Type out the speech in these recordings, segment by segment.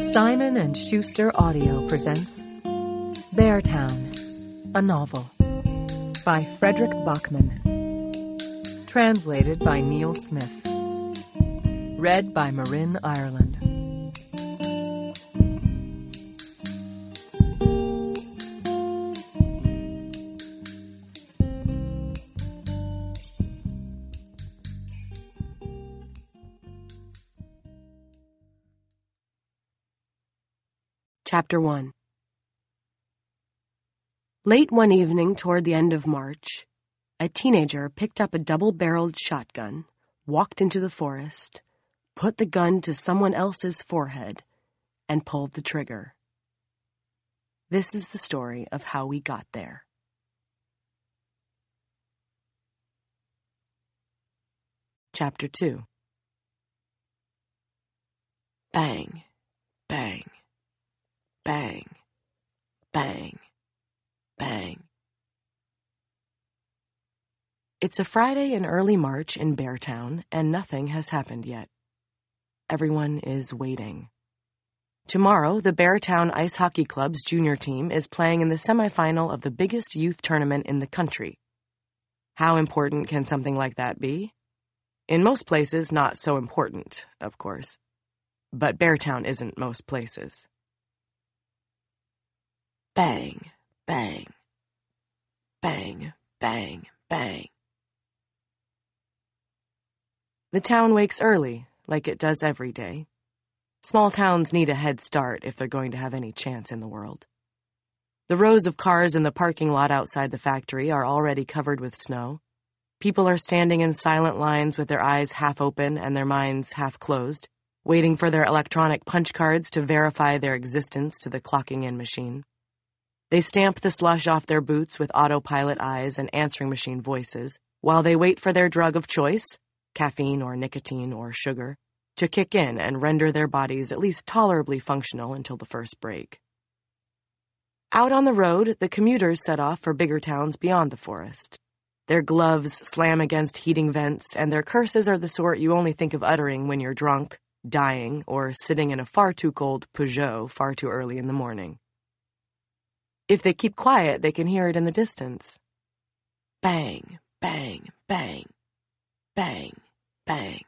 Simon & Schuster Audio presents Beartown, a novel by Frederick Bachman. Translated by Neil Smith. Read by Marin Ireland. Chapter 1. Late one evening toward the end of March, a teenager picked up a double-barreled shotgun, walked into the forest, put the gun to someone else's forehead, and pulled the trigger. This is the story of how we got there. Chapter 2. Bang, bang. Bang, bang, bang. It's a Friday in early March in Beartown, and nothing has happened yet. Everyone is waiting. Tomorrow, the Beartown Ice Hockey Club's junior team is playing in the semifinal of the biggest youth tournament in the country. How important can something like that be? In most places, not so important, of course. But Beartown isn't most places. Bang, bang, bang, bang, bang. The town wakes early, like it does every day. Small towns need a head start if they're going to have any chance in the world. The rows of cars in the parking lot outside the factory are already covered with snow. People are standing in silent lines with their eyes half open and their minds half closed, waiting for their electronic punch cards to verify their existence to the clocking-in machine. They stamp the slush off their boots with autopilot eyes and answering machine voices while they wait for their drug of choice, caffeine or nicotine or sugar, to kick in and render their bodies at least tolerably functional until the first break. Out on the road, the commuters set off for bigger towns beyond the forest. Their gloves slam against heating vents, and their curses are the sort you only think of uttering when you're drunk, dying, or sitting in a far too cold Peugeot far too early in the morning. If they keep quiet, they can hear it in the distance. Bang, bang, bang, bang, bang.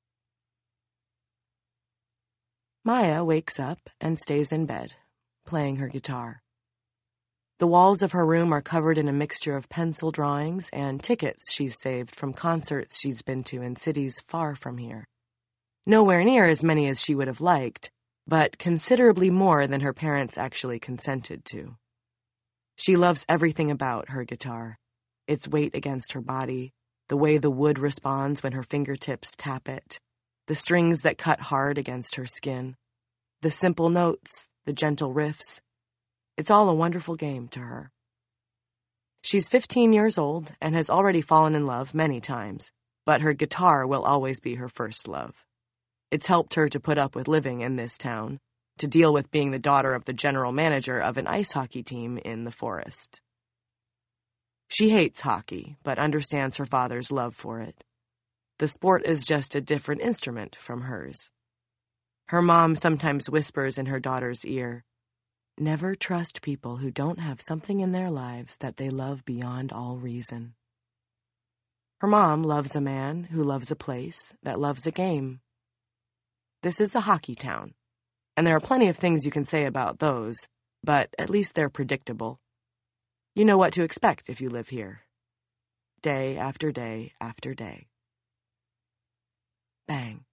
Maya wakes up and stays in bed, playing her guitar. The walls of her room are covered in a mixture of pencil drawings and tickets she's saved from concerts she's been to in cities far from here. Nowhere near as many as she would have liked, but considerably more than her parents actually consented to. She loves everything about her guitar, its weight against her body, the way the wood responds when her fingertips tap it, the strings that cut hard against her skin, the simple notes, the gentle riffs. It's all a wonderful game to her. She's 15 years old and has already fallen in love many times, but her guitar will always be her first love. It's helped her to put up with living in this town, to deal with being the daughter of the general manager of an ice hockey team in the forest. She hates hockey, but understands her father's love for it. The sport is just a different instrument from hers. Her mom sometimes whispers in her daughter's ear, "Never trust people who don't have something in their lives that they love beyond all reason." Her mom loves a man who loves a place that loves a game. This is a hockey town. And there are plenty of things you can say about those, but at least they're predictable. You know what to expect if you live here. Day after day after day. Bang.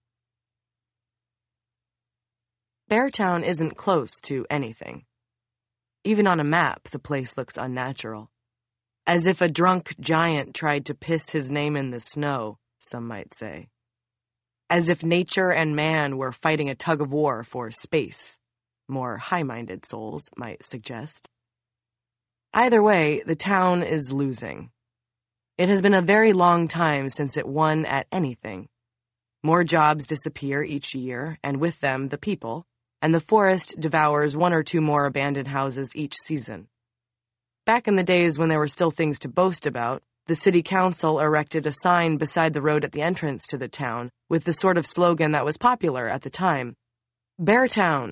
Beartown isn't close to anything. Even on a map, the place looks unnatural. As if a drunk giant tried to piss his name in the snow, some might say. As if nature and man were fighting a tug-of-war for space, more high-minded souls might suggest. Either way, the town is losing. It has been a very long time since it won at anything. More jobs disappear each year, and with them the people, and the forest devours one or two more abandoned houses each season. Back in the days when there were still things to boast about, the city council erected a sign beside the road at the entrance to the town with the sort of slogan that was popular at the time. Beartown,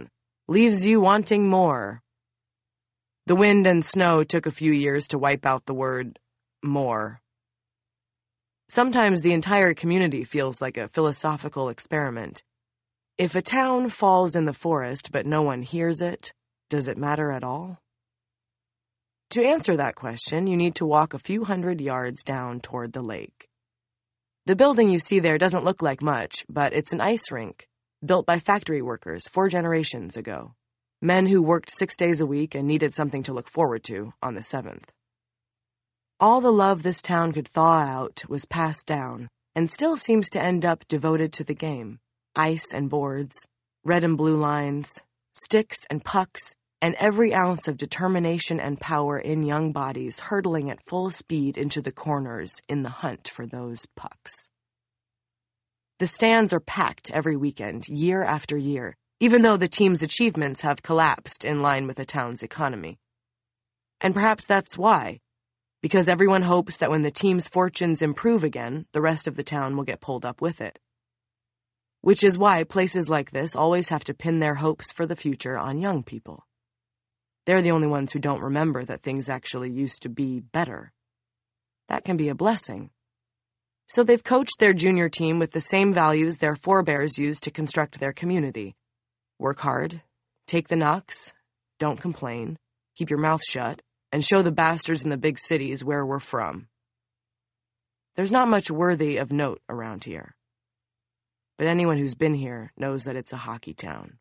leaves you wanting more. The wind and snow took a few years to wipe out the word more. Sometimes the entire community feels like a philosophical experiment. If a town falls in the forest but no one hears it, does it matter at all? To answer that question, you need to walk a few hundred yards down toward the lake. The building you see there doesn't look like much, but it's an ice rink, built by factory workers 4 generations ago. Men who worked 6 days a week and needed something to look forward to on the 7th. All the love this town could thaw out was passed down, and still seems to end up devoted to the game. Ice and boards, red and blue lines, sticks and pucks, and every ounce of determination and power in young bodies hurtling at full speed into the corners in the hunt for those pucks. The stands are packed every weekend, year after year, even though the team's achievements have collapsed in line with the town's economy. And perhaps that's why, because everyone hopes that when the team's fortunes improve again, the rest of the town will get pulled up with it. Which is why places like this always have to pin their hopes for the future on young people. They're the only ones who don't remember that things actually used to be better. That can be a blessing. So they've coached their junior team with the same values their forebears used to construct their community. Work hard, take the knocks, don't complain, keep your mouth shut, and show the bastards in the big cities where we're from. There's not much worthy of note around here. But anyone who's been here knows that it's a hockey town.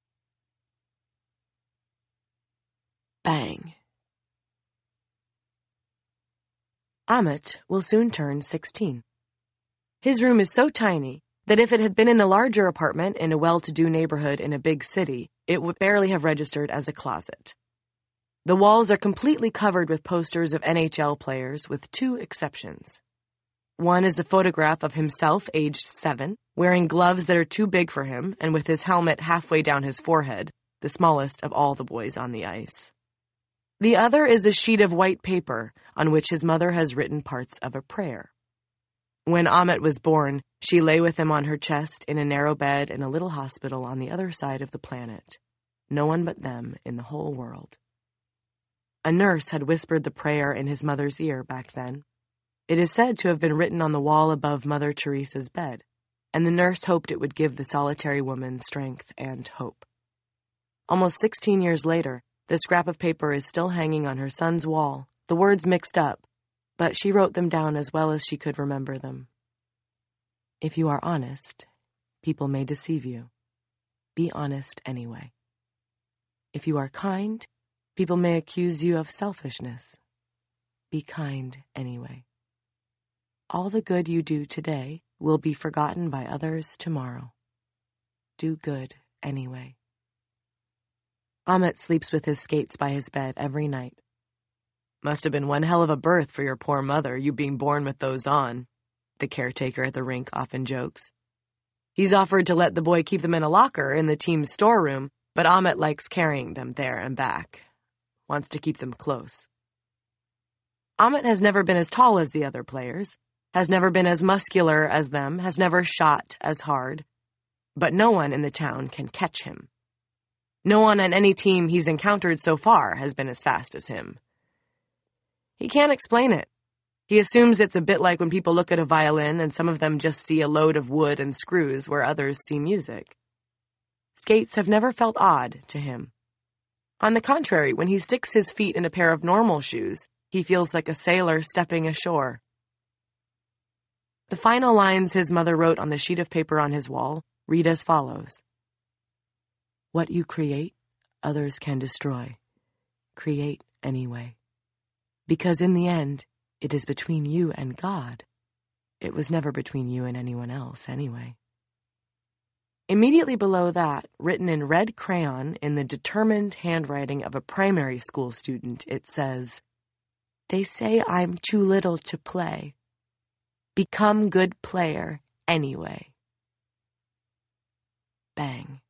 Bang. Amit will soon turn 16. His room is so tiny that if it had been in a larger apartment in a well-to-do neighborhood in a big city, it would barely have registered as a closet. The walls are completely covered with posters of NHL players, with 2 exceptions. One is a photograph of himself, aged 7, wearing gloves that are too big for him and with his helmet halfway down his forehead, the smallest of all the boys on the ice. The other is a sheet of white paper on which his mother has written parts of a prayer. When Amit was born, she lay with him on her chest in a narrow bed in a little hospital on the other side of the planet. No one but them in the whole world. A nurse had whispered the prayer in his mother's ear back then. It is said to have been written on the wall above Mother Teresa's bed, and the nurse hoped it would give the solitary woman strength and hope. Almost 16 years later, the scrap of paper is still hanging on her son's wall, the words mixed up, but she wrote them down as well as she could remember them. If you are honest, people may deceive you. Be honest anyway. If you are kind, people may accuse you of selfishness. Be kind anyway. All the good you do today will be forgotten by others tomorrow. Do good anyway. Amit sleeps with his skates by his bed every night. Must have been one hell of a birth for your poor mother, you being born with those on, the caretaker at the rink often jokes. He's offered to let the boy keep them in a locker in the team's storeroom, but Amit likes carrying them there and back. Wants to keep them close. Amit has never been as tall as the other players, has never been as muscular as them, has never shot as hard. But no one in the town can catch him. No one on any team he's encountered so far has been as fast as him. He can't explain it. He assumes it's a bit like when people look at a violin and some of them just see a load of wood and screws where others see music. Skates have never felt odd to him. On the contrary, when he sticks his feet in a pair of normal shoes, he feels like a sailor stepping ashore. The final lines his mother wrote on the sheet of paper on his wall read as follows. What you create, others can destroy. Create anyway. Because in the end, it is between you and God. It was never between you and anyone else anyway. Immediately below that, written in red crayon in the determined handwriting of a primary school student, it says, They say I'm too little to play. Become good player anyway. Bang.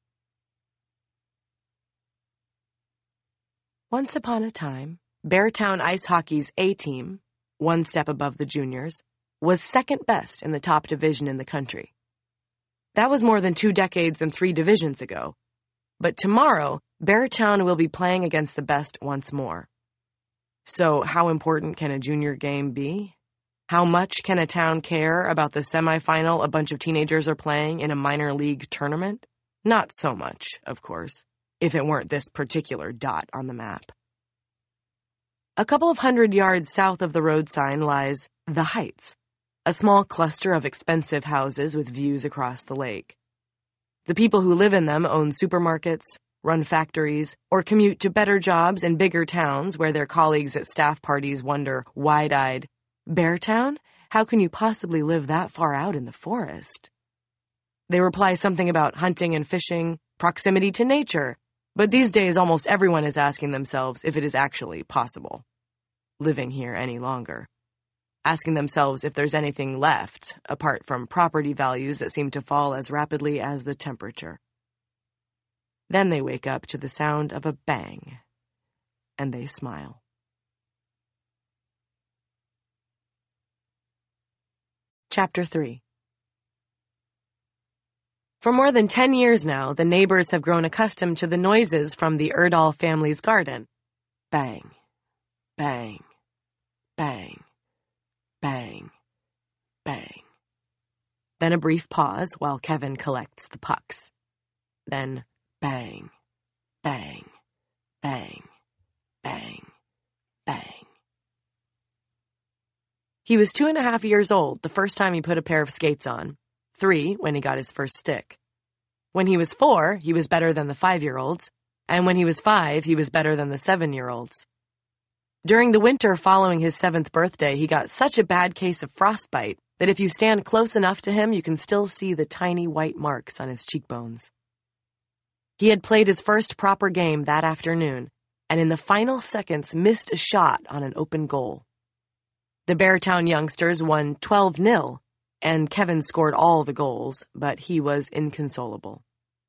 Once upon a time, Beartown Ice Hockey's A team, one step above the juniors, was second best in the top division in the country. That was more than 2 decades and 3 divisions ago. But tomorrow, Beartown will be playing against the best once more. So how important can a junior game be? How much can a town care about the semifinal a bunch of teenagers are playing in a minor league tournament? Not so much, of course, if it weren't this particular dot on the map. A couple of 100 yards south of the road sign lies The Heights, a small cluster of expensive houses with views across the lake. The people who live in them own supermarkets, run factories, or commute to better jobs in bigger towns where their colleagues at staff parties wonder, wide-eyed, "Beartown? How can you possibly live that far out in the forest?" They reply something about hunting and fishing, proximity to nature, but these days almost everyone is asking themselves if it is actually possible living here any longer. Asking themselves if there's anything left, apart from property values that seem to fall as rapidly as the temperature. Then they wake up to the sound of a bang, and they smile. Chapter 3. For more than 10 years now, the neighbors have grown accustomed to the noises from the Erdahl family's garden. Bang, bang, bang, bang, bang. Then a brief pause while Kevin collects the pucks. Then bang, bang, bang, bang, bang. He was 2.5 years old the first time he put a pair of skates on, 3 when he got his first stick. When he was 4, he was better than the 5-year-olds, and when he was 5, he was better than the 7-year-olds. During the winter following his 7th birthday, he got such a bad case of frostbite that if you stand close enough to him, you can still see the tiny white marks on his cheekbones. He had played his first proper game that afternoon, and in the final seconds missed a shot on an open goal. The Beartown youngsters won 12-0, and Kevin scored all the goals, but he was inconsolable.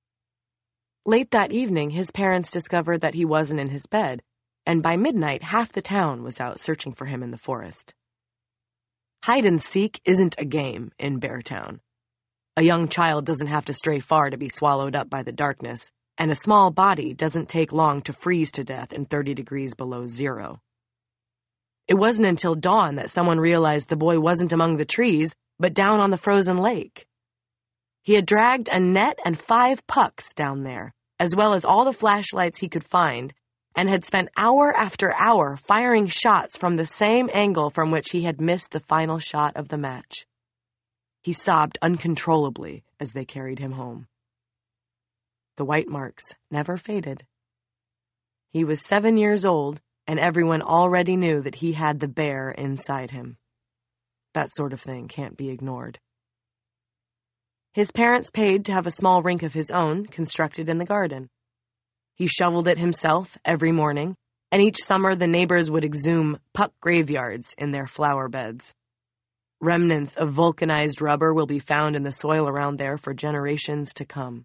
Late that evening, his parents discovered that he wasn't in his bed, and by midnight, half the town was out searching for him in the forest. Hide and seek isn't a game in Beartown. A young child doesn't have to stray far to be swallowed up by the darkness, and a small body doesn't take long to freeze to death in 30 degrees below zero. It wasn't until dawn that someone realized the boy wasn't among the trees, but down on the frozen lake. He had dragged a net and 5 pucks down there, as well as all the flashlights he could find, and had spent hour after hour firing shots from the same angle from which he had missed the final shot of the match. He sobbed uncontrollably as they carried him home. The white marks never faded. He was 7 years old, and everyone already knew that he had the bear inside him. That sort of thing can't be ignored. His parents paid to have a small rink of his own constructed in the garden. He shoveled it himself every morning, and each summer the neighbors would exhume puck graveyards in their flower beds. Remnants of vulcanized rubber will be found in the soil around there for generations to come.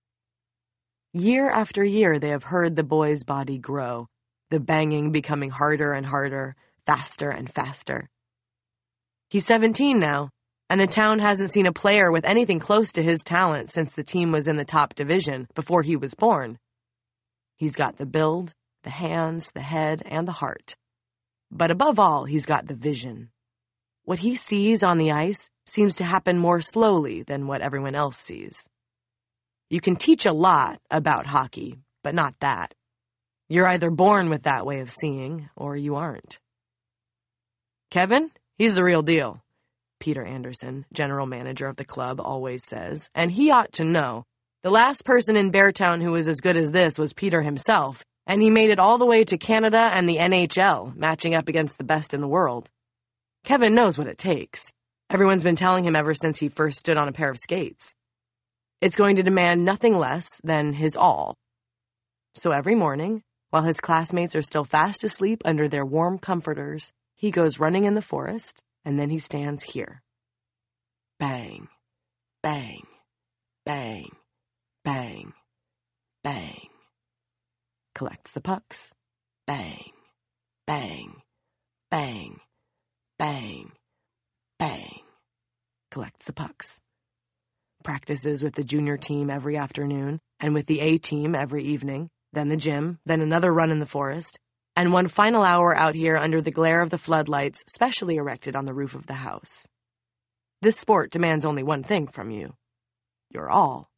Year after year they have heard the boy's body grow, the banging becoming harder and harder, faster and faster. He's 17 now, and the town hasn't seen a player with anything close to his talent since the team was in the top division before he was born. He's got the build, the hands, the head, and the heart. But above all, he's got the vision. What he sees on the ice seems to happen more slowly than what everyone else sees. You can teach a lot about hockey, but not that. You're either born with that way of seeing, or you aren't. Kevin, he's the real deal, Peter Anderson, general manager of the club, always says, and he ought to know. The last person in Beartown who was as good as this was Peter himself, and he made it all the way to Canada and the NHL, matching up against the best in the world. Kevin knows what it takes. Everyone's been telling him ever since he first stood on a pair of skates. It's going to demand nothing less than his all. So every morning, while his classmates are still fast asleep under their warm comforters, he goes running in the forest, and then he stands here. Bang, bang, bang, bang, bang. Collects the pucks. Bang, bang, bang, bang, bang. Collects the pucks. practices with the junior team every afternoon, and with the A team every evening, then the gym, then another run in the forest, and one final hour out here under the glare of the floodlights specially erected on the roof of the house. This sport demands only one thing from you: your all.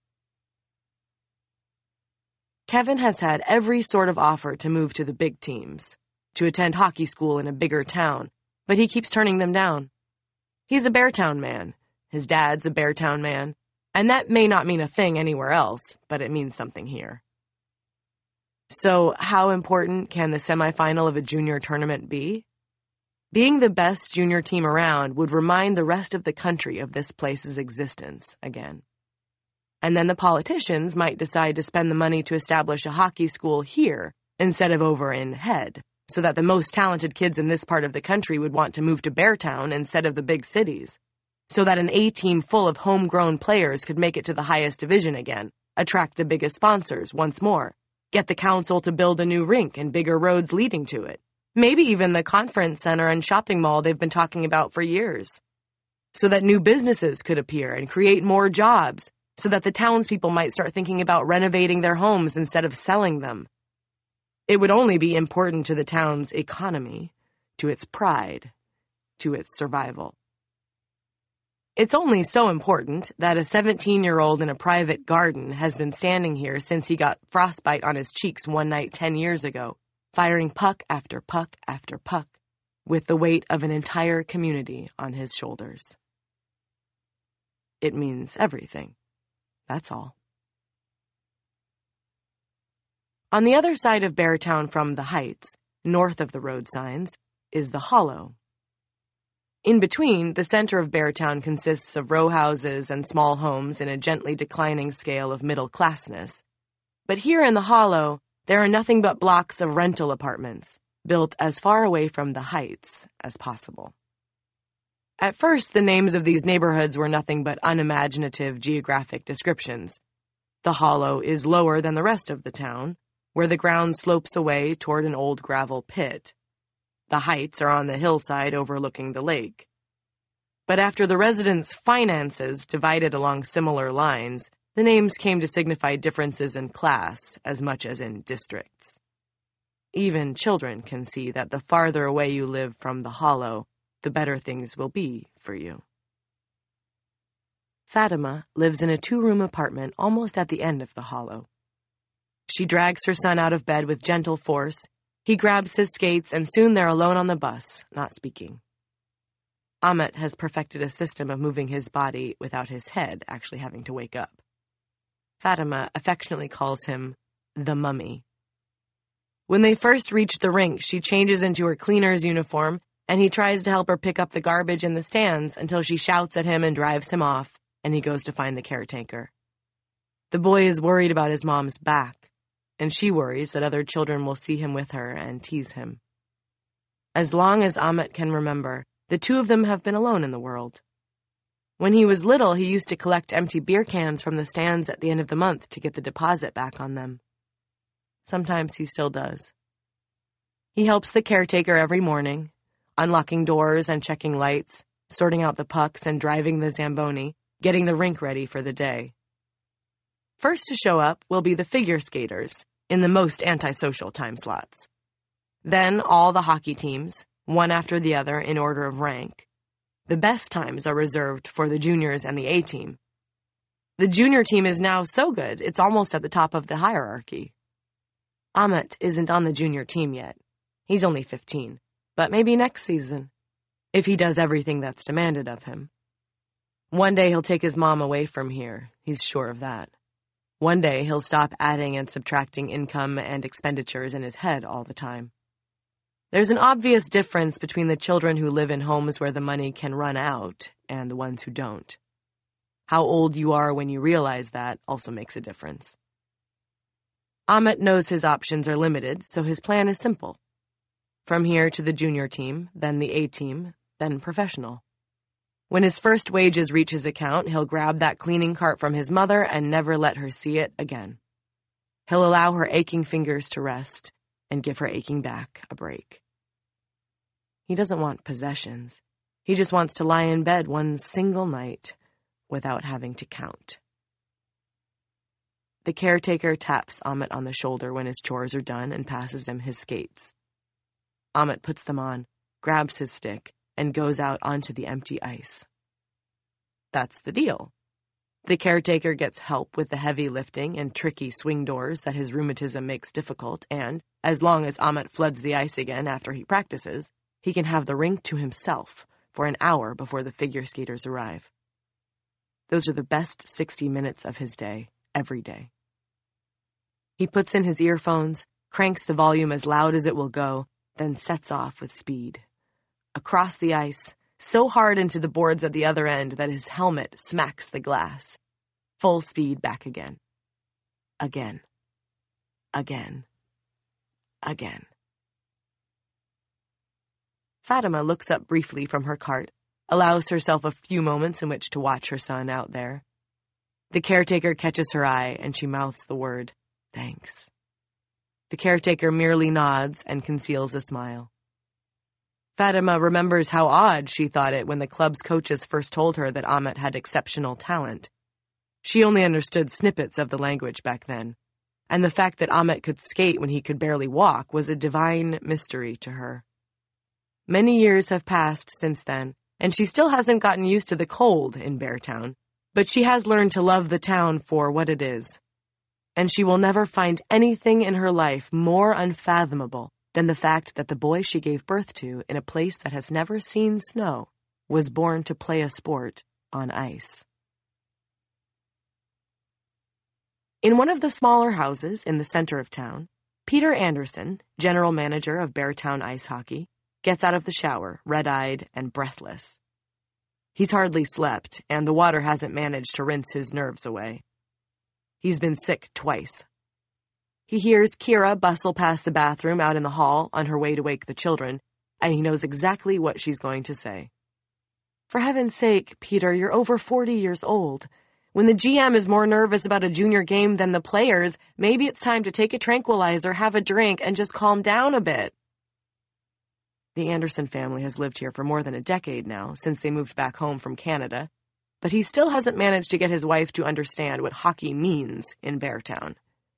Kevin has had every sort of offer to move to the big teams, to attend hockey school in a bigger town, but he keeps turning them down. He's a Beartown man. His dad's a Beartown man, and that may not mean a thing anywhere else, but it means something here. So how important can the semifinal of a junior tournament be? Being the best junior team around would remind the rest of the country of this place's existence again. And then the politicians might decide to spend the money to establish a hockey school here instead of over in Head, so that the most talented kids in this part of the country would want to move to Beartown instead of the big cities, so that an A team full of homegrown players could make it to the highest division again, attract the biggest sponsors once more, get the council to build a new rink and bigger roads leading to it, maybe even the conference center and shopping mall they've been talking about for years, so that new businesses could appear and create more jobs, so that the townspeople might start thinking about renovating their homes instead of selling them. It would only be important to the town's economy, to its pride, to its survival. It's only so important that a 17-year-old in a private garden has been standing here since he got frostbite on his cheeks one night 10 years ago, firing puck after puck after puck, with the weight of an entire community on his shoulders. It means everything. That's all. On the other side of Beartown from the Heights, north of the road signs, is the Hollow. In between, the center of Beartown consists of row houses and small homes in a gently declining scale of middle-classness. But here in the Hollow, there are nothing but blocks of rental apartments, built as far away from the Heights as possible. At first, the names of these neighborhoods were nothing but unimaginative geographic descriptions. The Hollow is lower than the rest of the town, where the ground slopes away toward an old gravel pit. The Heights are on the hillside overlooking the lake. But after the residents' finances divided along similar lines, the names came to signify differences in class as much as in districts. Even children can see that the farther away you live from the Hollow, the better things will be for you. Fatima lives in a 2-room apartment almost at the end of the Hollow. She drags her son out of bed with gentle force. He grabs his skates, and soon they're alone on the bus, not speaking. Ahmet has perfected a system of moving his body without his head actually having to wake up. Fatima affectionately calls him the mummy. When they first reach the rink, she changes into her cleaner's uniform, and he tries to help her pick up the garbage in the stands until she shouts at him and drives him off, and he goes to find the caretaker. The boy is worried about his mom's back, and she worries that other children will see him with her and tease him. As long as Ahmet can remember, the two of them have been alone in the world. When he was little, he used to collect empty beer cans from the stands at the end of the month to get the deposit back on them. Sometimes he still does. He helps the caretaker every morning, unlocking doors and checking lights, sorting out the pucks and driving the Zamboni, getting the rink ready for the day. First to show up will be the figure skaters, in the most antisocial time slots. Then all the hockey teams, one after the other in order of rank. The best times are reserved for the juniors and the A team. The junior team is now so good, it's almost at the top of the hierarchy. Ahmet isn't on the junior team yet. He's only 15, but maybe next season, if he does everything that's demanded of him. One day he'll take his mom away from here, he's sure of that. One day he'll stop adding and subtracting income and expenditures in his head all the time. There's an obvious difference between the children who live in homes where the money can run out and the ones who don't. How old you are when you realize that also makes a difference. Ahmet knows his options are limited, so his plan is simple. From here to the junior team, then the A team, then professional. When his first wages reach his account, he'll grab that cleaning cart from his mother and never let her see it again. He'll allow her aching fingers to rest and give her aching back a break. He doesn't want possessions. He just wants to lie in bed one single night without having to count. The caretaker taps Amit on the shoulder when his chores are done and passes him his skates. Amit puts them on, grabs his stick, and goes out onto the empty ice. That's the deal. The caretaker gets help with the heavy lifting and tricky swing doors that his rheumatism makes difficult, and, as long as Amit floods the ice again after he practices, he can have the rink to himself for an hour before the figure skaters arrive. Those are the best 60 minutes of his day, every day. He puts in his earphones, cranks the volume as loud as it will go, then sets off with speed. Across the ice, so hard into the boards at the other end that his helmet smacks the glass. Full speed back again. Again. Again. Again. Fatima looks up briefly from her cart, allows herself a few moments in which to watch her son out there. The caretaker catches her eye, and she mouths the word, "Thanks." The caretaker merely nods and conceals a smile. Fatima remembers how odd she thought it when the club's coaches first told her that Amit had exceptional talent. She only understood snippets of the language back then, and the fact that Amit could skate when he could barely walk was a divine mystery to her. Many years have passed since then, and she still hasn't gotten used to the cold in Beartown, but she has learned to love the town for what it is. And she will never find anything in her life more unfathomable than the fact that the boy she gave birth to in a place that has never seen snow was born to play a sport on ice. In one of the smaller houses in the center of town, Peter Anderson, general manager of Beartown Ice Hockey, gets out of the shower, red-eyed and breathless. He's hardly slept, and the water hasn't managed to rinse his nerves away. He's been sick twice. He hears Kira bustle past the bathroom out in the hall on her way to wake the children, and he knows exactly what she's going to say. "For heaven's sake, Peter, you're over 40 years old. When the GM is more nervous about a junior game than the players, maybe it's time to take a tranquilizer, have a drink, and just calm down a bit." The Anderson family has lived here for more than a decade now, since they moved back home from Canada, but he still hasn't managed to get his wife to understand what hockey means in Beartown.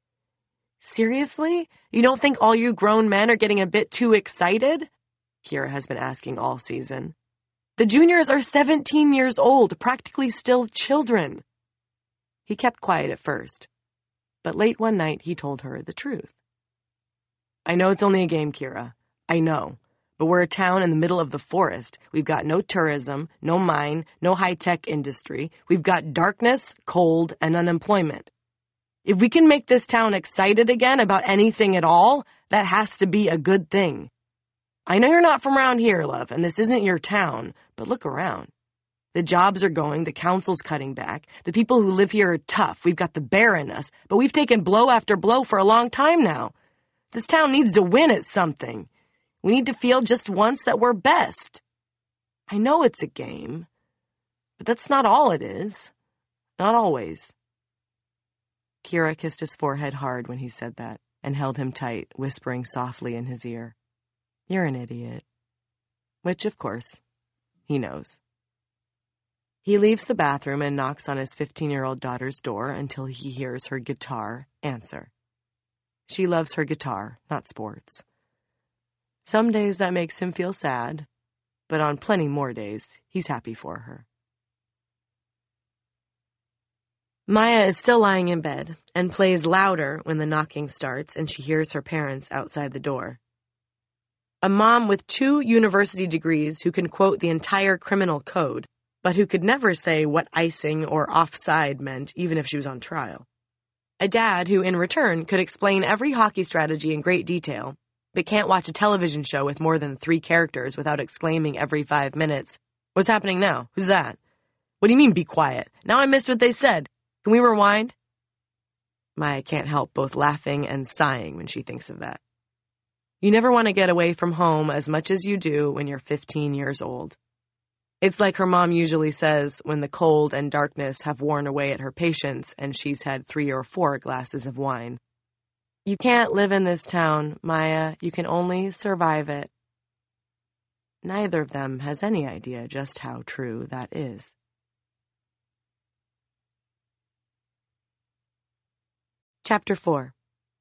"Seriously? You don't think all you grown men are getting a bit too excited?" Kira has been asking all season. "The juniors are 17 years old, practically still children." He kept quiet at first, but late one night he told her the truth. "I know it's only a game, Kira. I know. But we're a town in the middle of the forest. We've got no tourism, no mine, no high-tech industry. We've got darkness, cold, and unemployment. If we can make this town excited again about anything at all, that has to be a good thing. I know you're not from around here, love, and this isn't your town, but look around. The jobs are going, the council's cutting back, the people who live here are tough, we've got the bear in us, but we've taken blow after blow for a long time now. This town needs to win at something. We need to feel just once that we're best. I know it's a game, but that's not all it is. Not always." Kira kissed his forehead hard when he said that, and held him tight, whispering softly in his ear, "You're an idiot." Which, of course, he knows. He leaves the bathroom and knocks on his 15-year-old daughter's door until he hears her guitar answer. She loves her guitar, not sports. Some days that makes him feel sad, but on plenty more days, he's happy for her. Maya is still lying in bed and plays louder when the knocking starts and she hears her parents outside the door. A mom with 2 university degrees who can quote the entire criminal code, but who could never say what icing or offside meant even if she was on trial. A dad who, in return, could explain every hockey strategy in great detail, but can't watch a television show with more than 3 characters without exclaiming every 5 minutes, "What's happening now? Who's that? What do you mean, be quiet? Now I missed what they said. Can we rewind?" Maya can't help both laughing and sighing when she thinks of that. You never want to get away from home as much as you do when you're 15 years old. It's like her mom usually says when the cold and darkness have worn away at her patience and she's had 3 or 4 glasses of wine. "You can't live in this town, Maya. You can only survive it." Neither of them has any idea just how true that is. Chapter 4.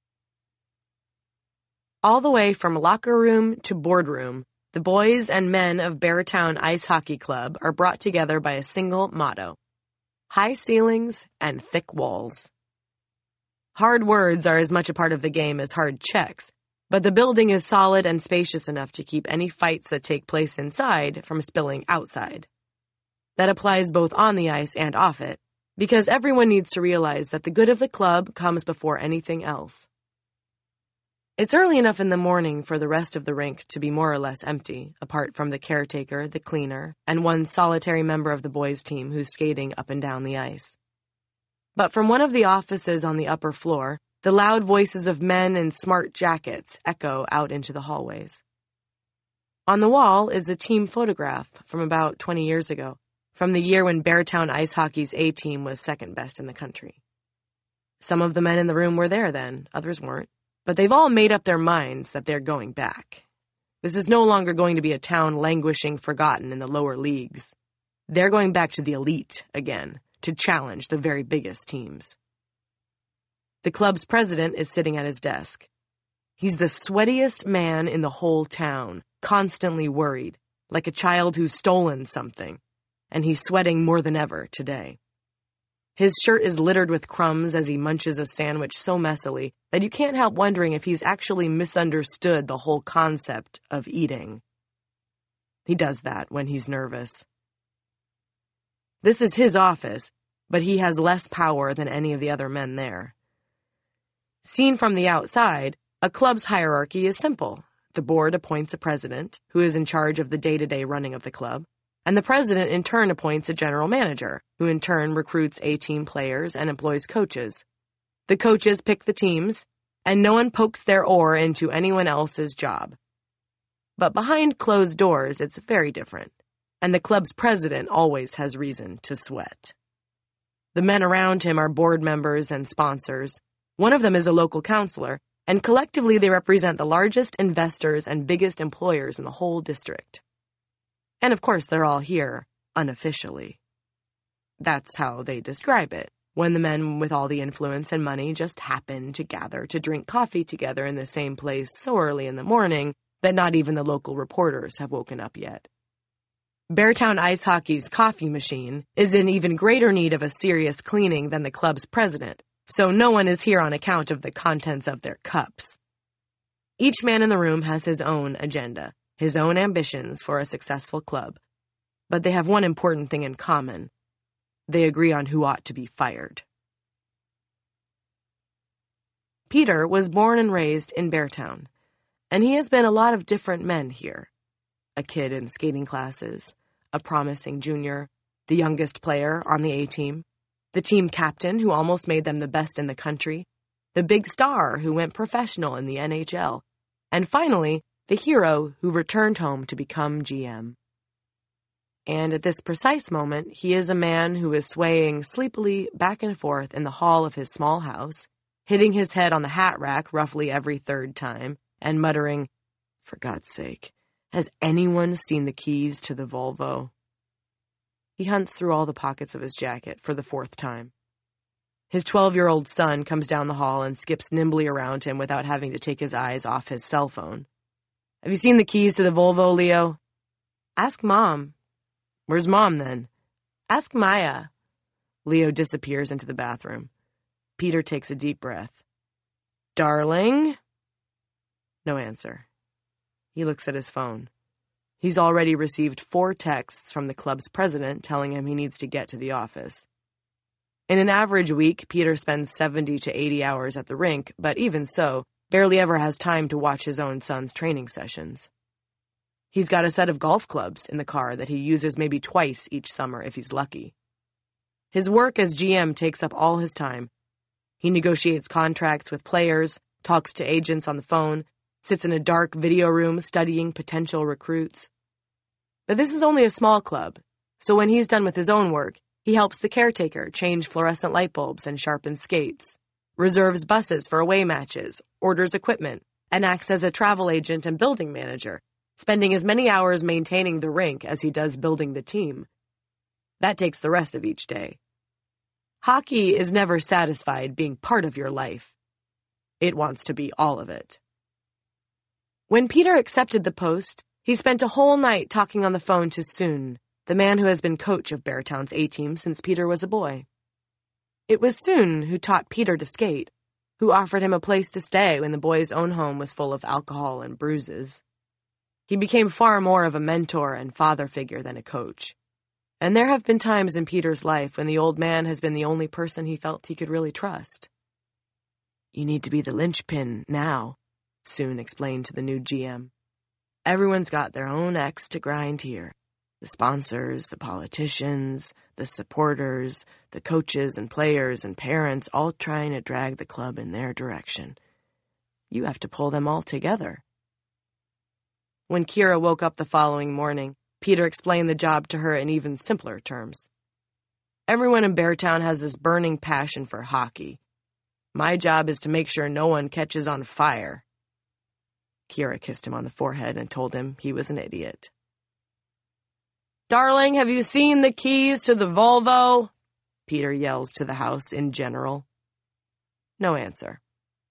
All the way from locker room to boardroom, the boys and men of Beartown Ice Hockey Club are brought together by a single motto: high ceilings and thick walls. Hard words are as much a part of the game as hard checks, but the building is solid and spacious enough to keep any fights that take place inside from spilling outside. That applies both on the ice and off it, because everyone needs to realize that the good of the club comes before anything else. It's early enough in the morning for the rest of the rink to be more or less empty, apart from the caretaker, the cleaner, and one solitary member of the boys' team who's skating up and down the ice. But from one of the offices on the upper floor, the loud voices of men in smart jackets echo out into the hallways. On the wall is a team photograph from about 20 years ago, from the year when Beartown Ice Hockey's A-team was second best in the country. Some of the men in the room were there then, others weren't. But they've all made up their minds that they're going back. This is no longer going to be a town languishing forgotten in the lower leagues. They're going back to the elite again, to challenge the very biggest teams. The club's president is sitting at his desk. He's the sweatiest man in the whole town, constantly worried, like a child who's stolen something, and he's sweating more than ever today. His shirt is littered with crumbs as he munches a sandwich so messily that you can't help wondering if he's actually misunderstood the whole concept of eating. He does that when he's nervous. This is his office, but he has less power than any of the other men there. Seen from the outside, a club's hierarchy is simple. The board appoints a president, who is in charge of the day-to-day running of the club, and the president in turn appoints a general manager, who in turn recruits A-team players and employs coaches. The coaches pick the teams, and no one pokes their oar into anyone else's job. But behind closed doors, it's very different, and the club's president always has reason to sweat. The men around him are board members and sponsors. One of them is a local counselor, and collectively they represent the largest investors and biggest employers in the whole district. And of course, they're all here, unofficially. That's how they describe it, when the men with all the influence and money just happen to gather to drink coffee together in the same place so early in the morning that not even the local reporters have woken up yet. Beartown Ice Hockey's coffee machine is in even greater need of a serious cleaning than the club's president, so no one is here on account of the contents of their cups. Each man in the room has his own agenda, his own ambitions for a successful club. But they have one important thing in common. They agree on who ought to be fired. Peter was born and raised in Beartown, and he has been a lot of different men here. A kid in skating classes, a promising junior, the youngest player on the A-team, the team captain who almost made them the best in the country, the big star who went professional in the NHL, and finally, the hero who returned home to become GM. And at this precise moment, he is a man who is swaying sleepily back and forth in the hall of his small house, hitting his head on the hat rack roughly every third time, and muttering, "For God's sake, has anyone seen the keys to the Volvo?" He hunts through all the pockets of his jacket for the fourth time. His 12-year-old son comes down the hall and skips nimbly around him without having to take his eyes off his cell phone. "Have you seen the keys to the Volvo, Leo?" "Ask Mom." "Where's Mom, then?" "Ask Maya." Leo disappears into the bathroom. Peter takes a deep breath. "Darling?" No answer. He looks at his phone. He's already received 4 texts from the club's president telling him he needs to get to the office. In an average week, Peter spends 70 to 80 hours at the rink, but even so, barely ever has time to watch his own son's training sessions. He's got a set of golf clubs in the car that he uses maybe twice each summer if he's lucky. His work as GM takes up all his time. He negotiates contracts with players, talks to agents on the phone, sits in a dark video room studying potential recruits. But this is only a small club, so when he's done with his own work, he helps the caretaker change fluorescent light bulbs and sharpen skates, reserves buses for away matches, orders equipment, and acts as a travel agent and building manager, spending as many hours maintaining the rink as he does building the team. That takes the rest of each day. Hockey is never satisfied being part of your life, It wants to be all of it. When Peter accepted the post, he spent a whole night talking on the phone to Soon, the man who has been coach of Beartown's A-team since Peter was a boy. It was Soon who taught Peter to skate, who offered him a place to stay when the boy's own home was full of alcohol and bruises. He became far more of a mentor and father figure than a coach. And there have been times in Peter's life when the old man has been the only person he felt he could really trust. "You need to be the linchpin now," Soon explained to the new GM. "Everyone's got their own axe to grind here. The sponsors, the politicians, the supporters, the coaches and players and parents all trying to drag the club in their direction. You have to pull them all together." When Kira woke up the following morning, Peter explained the job to her in even simpler terms. "Everyone in Beartown has this burning passion for hockey. My job is to make sure no one catches on fire." Kira kissed him on the forehead and told him he was an idiot. "Darling, have you seen the keys to the Volvo?" Peter yells to the house in general. No answer.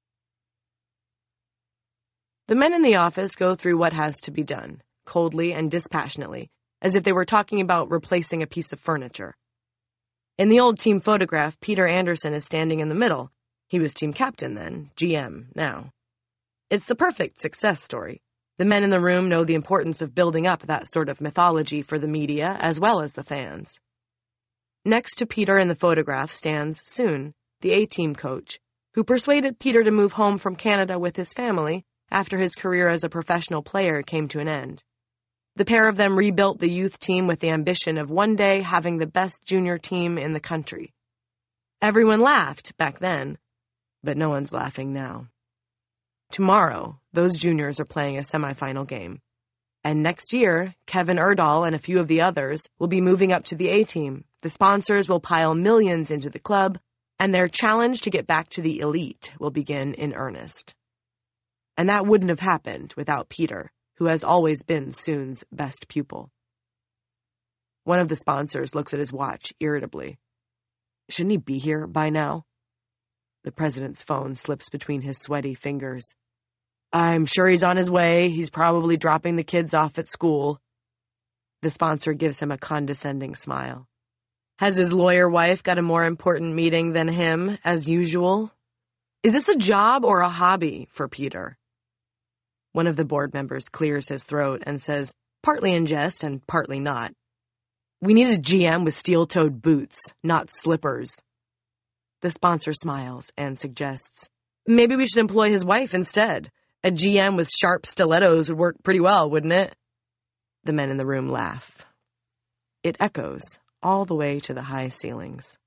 The men in the office go through what has to be done, coldly and dispassionately, as if they were talking about replacing a piece of furniture. In the old team photograph, Peter Anderson is standing in the middle. He was team captain then, GM now. It's the perfect success story. The men in the room know the importance of building up that sort of mythology for the media as well as the fans. Next to Peter in the photograph stands Soon, the A-team coach, who persuaded Peter to move home from Canada with his family after his career as a professional player came to an end. The pair of them rebuilt the youth team with the ambition of one day having the best junior team in the country. Everyone laughed back then, but no one's laughing now. Tomorrow, those juniors are playing a semifinal game. And next year, Kevin Erdahl and a few of the others will be moving up to the A-team. The sponsors will pile millions into the club, and their challenge to get back to the elite will begin in earnest. And that wouldn't have happened without Peter, who has always been Soon's best pupil. One of the sponsors looks at his watch irritably. Shouldn't he be here by now? The president's phone slips between his sweaty fingers. I'm sure he's on his way. He's probably dropping the kids off at school. The sponsor gives him a condescending smile. Has his lawyer wife got a more important meeting than him, as usual? Is this a job or a hobby for Peter? One of the board members clears his throat and says, partly in jest and partly not, "We need a GM with steel-toed boots, not slippers." The sponsor smiles and suggests, "Maybe we should employ his wife instead. A GM with sharp stilettos would work pretty well, wouldn't it?" The men in the room laugh. It echoes all the way to the high ceilings.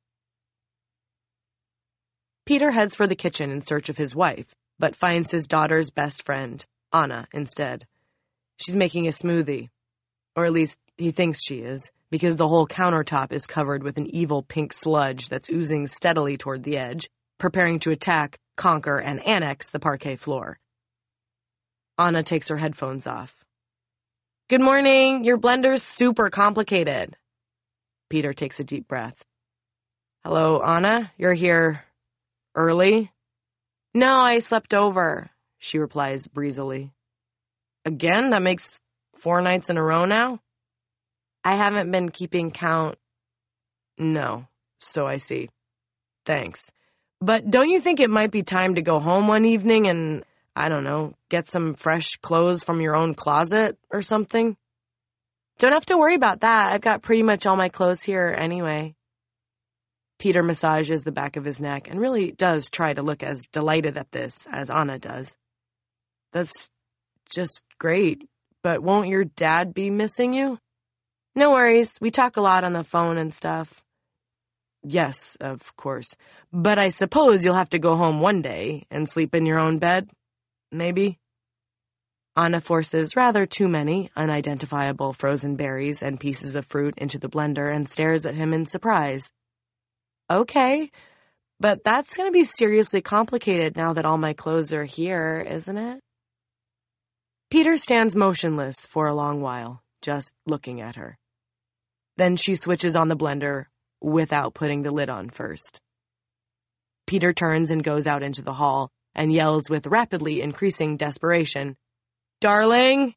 Peter heads for the kitchen in search of his wife, but finds his daughter's best friend, Anna, instead. She's making a smoothie. Or at least he thinks she is, because the whole countertop is covered with an evil pink sludge that's oozing steadily toward the edge, preparing to attack, conquer, and annex the parquet floor. Anna takes her headphones off. "Good morning. Your blender's super complicated." Peter takes a deep breath. "Hello, Anna? You're here early?" "No, I slept over," she replies breezily. "Again? That makes 4 nights in a row now?" "I haven't been keeping count." "No, so I see. Thanks. But don't you think it might be time to go home one evening and, I don't know, get some fresh clothes from your own closet or something?" "Don't have to worry about that. I've got pretty much all my clothes here anyway." Peter massages the back of his neck and really does try to look as delighted at this as Anna does. "That's just great, but won't your dad be missing you?" "No worries. We talk a lot on the phone and stuff." "Yes, of course. But I suppose you'll have to go home one day and sleep in your own bed? Maybe?" Anna forces rather too many unidentifiable frozen berries and pieces of fruit into the blender and stares at him in surprise. "Okay, but that's going to be seriously complicated now that all my clothes are here, isn't it?" Peter stands motionless for a long while, just looking at her. Then she switches on the blender without putting the lid on first. Peter turns and goes out into the hall, and yells with rapidly increasing desperation, "Darling!"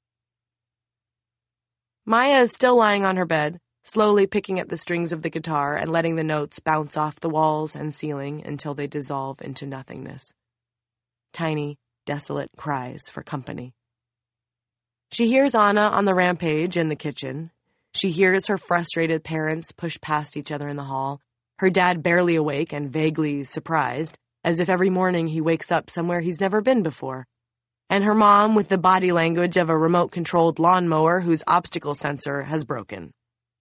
Maya is still lying on her bed, slowly picking at the strings of the guitar and letting the notes bounce off the walls and ceiling until they dissolve into nothingness. Tiny, desolate cries for company. She hears Anna on the rampage in the kitchen. She hears her frustrated parents push past each other in the hall, her dad barely awake and vaguely surprised, as if every morning he wakes up somewhere he's never been before, and her mom with the body language of a remote-controlled lawnmower whose obstacle sensor has broken.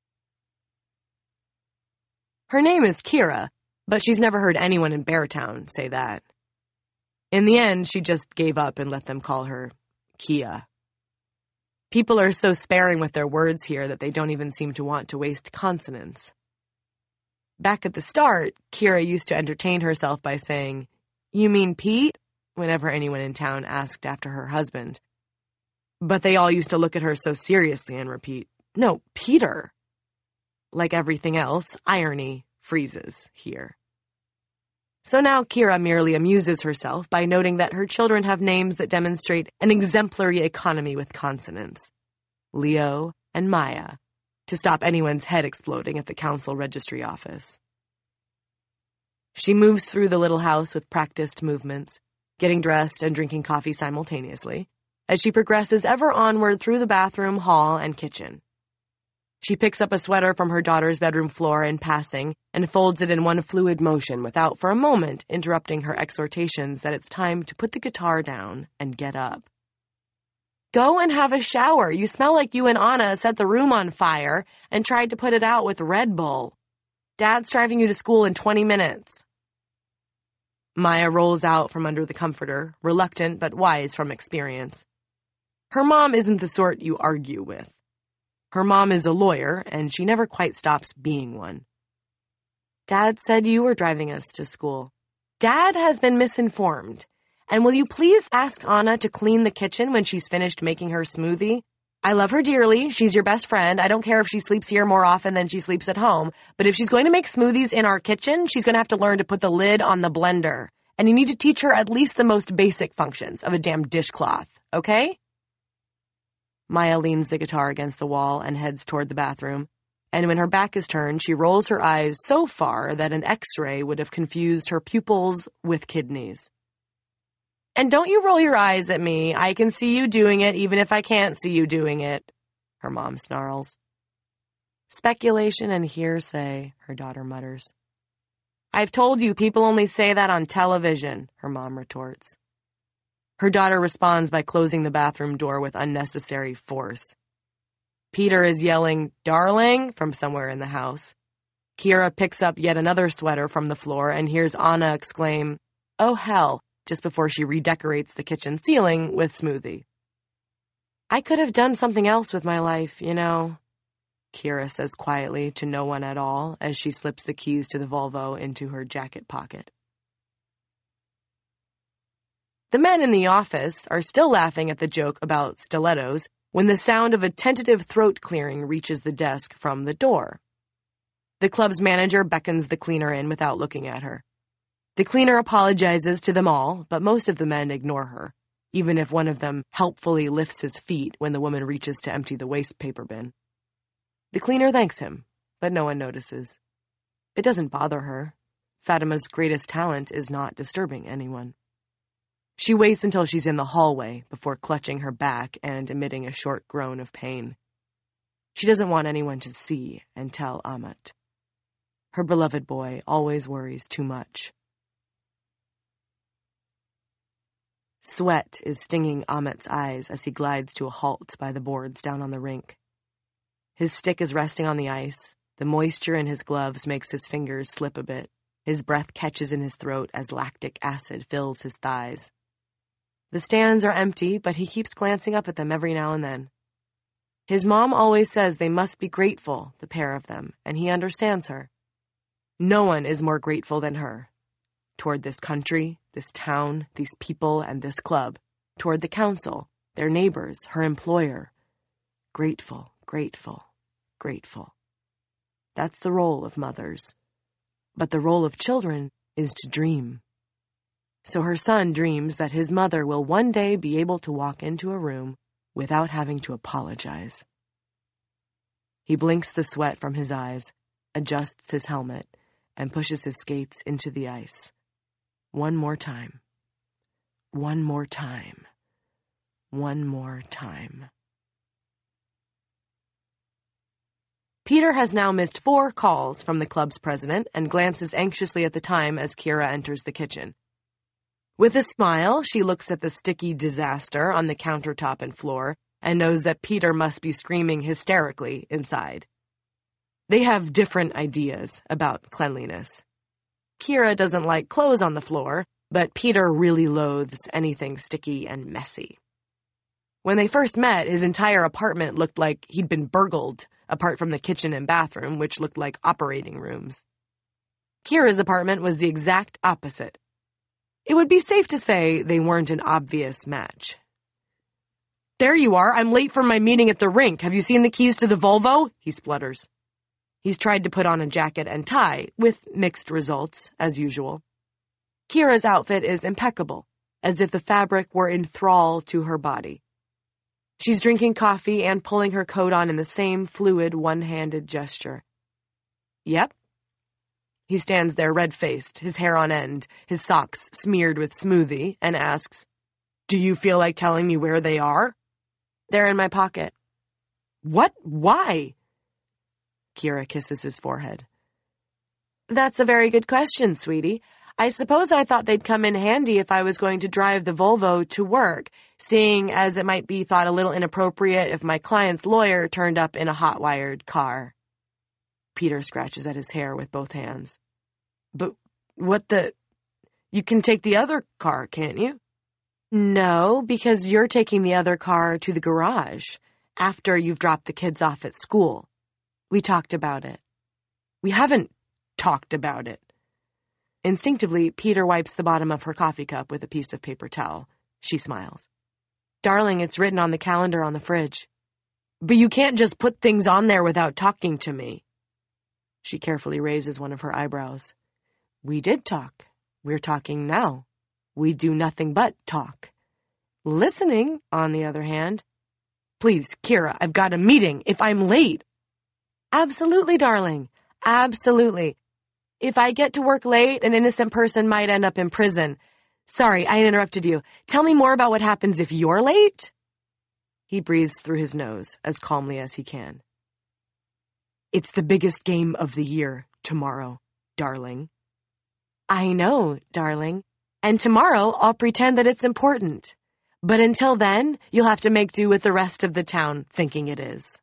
Her name is Kira, but she's never heard anyone in Beartown say that. In the end, she just gave up and let them call her Kia. People are so sparing with their words here that they don't even seem to want to waste consonants. Back at the start, Kira used to entertain herself by saying, "You mean Pete?" whenever anyone in town asked after her husband. But they all used to look at her so seriously and repeat, "No, Peter." Like everything else, irony freezes here. So now Kira merely amuses herself by noting that her children have names that demonstrate an exemplary economy with consonants. Leo and Maya, to stop anyone's head exploding at the council registry office. She moves through the little house with practiced movements, getting dressed and drinking coffee simultaneously, as she progresses ever onward through the bathroom, hall, and kitchen. She picks up a sweater from her daughter's bedroom floor in passing and folds it in one fluid motion without for a moment interrupting her exhortations that it's time to put the guitar down and get up. "Go and have a shower. You smell like you and Anna set the room on fire and tried to put it out with Red Bull. Dad's driving you to school in 20 minutes. Maya rolls out from under the comforter, reluctant but wise from experience. Her mom isn't the sort you argue with. Her mom is a lawyer, and she never quite stops being one. "Dad said you were driving us to school." "Dad has been misinformed. And will you please ask Anna to clean the kitchen when she's finished making her smoothie? I love her dearly. She's your best friend. I don't care if she sleeps here more often than she sleeps at home. But if she's going to make smoothies in our kitchen, she's going to have to learn to put the lid on the blender. And you need to teach her at least the most basic functions of a damn dishcloth, okay?" Maya leans the guitar against the wall and heads toward the bathroom, and when her back is turned, she rolls her eyes so far that an X-ray would have confused her pupils with kidneys. "And don't you roll your eyes at me. I can see you doing it even if I can't see you doing it," her mom snarls. "Speculation and hearsay," her daughter mutters. "I've told you people only say that on television," her mom retorts. Her daughter responds by closing the bathroom door with unnecessary force. Peter is yelling, "Darling," from somewhere in the house. Kira picks up yet another sweater from the floor and hears Anna exclaim, "Oh hell," just before she redecorates the kitchen ceiling with smoothie. "I could have done something else with my life, you know," Kira says quietly to no one at all as she slips the keys to the Volvo into her jacket pocket. The men in the office are still laughing at the joke about stilettos when the sound of a tentative throat clearing reaches the desk from the door. The club's manager beckons the cleaner in without looking at her. The cleaner apologizes to them all, but most of the men ignore her, even if one of them helpfully lifts his feet when the woman reaches to empty the waste paper bin. The cleaner thanks him, but no one notices. It doesn't bother her. Fatima's greatest talent is not disturbing anyone. She waits until she's in the hallway before clutching her back and emitting a short groan of pain. She doesn't want anyone to see and tell Amat. Her beloved boy always worries too much. Sweat is stinging Amat's eyes as he glides to a halt by the boards down on the rink. His stick is resting on the ice. The moisture in his gloves makes his fingers slip a bit. His breath catches in his throat as lactic acid fills his thighs. The stands are empty, but he keeps glancing up at them every now and then. His mom always says they must be grateful, the pair of them, and he understands her. No one is more grateful than her. Toward this country, this town, these people, and this club. Toward the council, their neighbors, her employer. Grateful, grateful, grateful. That's the role of mothers. But the role of children is to dream. So her son dreams that his mother will one day be able to walk into a room without having to apologize. He blinks the sweat from his eyes, adjusts his helmet, and pushes his skates into the ice. One more time. One more time. One more time. Peter has now missed 4 calls from the club's president and glances anxiously at the time as Kira enters the kitchen. With a smile, she looks at the sticky disaster on the countertop and floor and knows that Peter must be screaming hysterically inside. They have different ideas about cleanliness. Kira doesn't like clothes on the floor, but Peter really loathes anything sticky and messy. When they first met, his entire apartment looked like he'd been burgled, apart from the kitchen and bathroom, which looked like operating rooms. Kira's apartment was the exact opposite. It would be safe to say they weren't an obvious match. "There you are, I'm late for my meeting at the rink. Have you seen the keys to the Volvo?" he splutters. He's tried to put on a jacket and tie, with mixed results, as usual. Kira's outfit is impeccable, as if the fabric were in thrall to her body. She's drinking coffee and pulling her coat on in the same fluid, one-handed gesture. Yep. He stands there red-faced, his hair on end, his socks smeared with smoothie, and asks, "Do you feel like telling me where they are?" "They're in my pocket." "What? Why?" Kira kisses his forehead. "That's a very good question, sweetie. I suppose I thought they'd come in handy if I was going to drive the Volvo to work, seeing as it might be thought a little inappropriate if my client's lawyer turned up in a hot-wired car." Peter scratches at his hair with both hands. "But you can take the other car, can't you?" "No, because you're taking the other car to the garage after you've dropped the kids off at school. We talked about it." "We haven't talked about it." Instinctively, Peter wipes the bottom of her coffee cup with a piece of paper towel. She smiles. "Darling, it's written on the calendar on the fridge." "But you can't just put things on there without talking to me." She carefully raises one of her eyebrows. "We did talk. We're talking now. We do nothing but talk. Listening, on the other hand." "Please, Kira, I've got a meeting. If I'm late..." "Absolutely, darling. Absolutely. If I get to work late, an innocent person might end up in prison. Sorry, I interrupted you. Tell me more about what happens if you're late." He breathes through his nose, as calmly as he can. "It's the biggest game of the year, tomorrow, darling." "I know, darling. And tomorrow I'll pretend that it's important. But until then, you'll have to make do with the rest of the town thinking it is."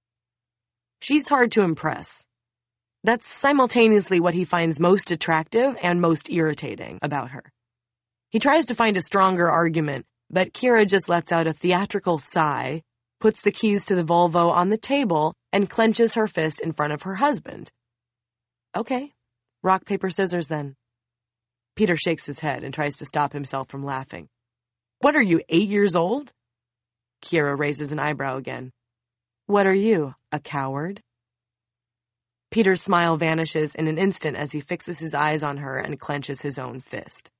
She's hard to impress. That's simultaneously what he finds most attractive and most irritating about her. He tries to find a stronger argument, but Kira just lets out a theatrical sigh, puts the keys to the Volvo on the table, and clenches her fist in front of her husband. "Okay, rock, paper, scissors then." Peter shakes his head and tries to stop himself from laughing. "What are you, 8 years old?" Kira raises an eyebrow again. "What are you, a coward?" Peter's smile vanishes in an instant as he fixes his eyes on her and clenches his own fist.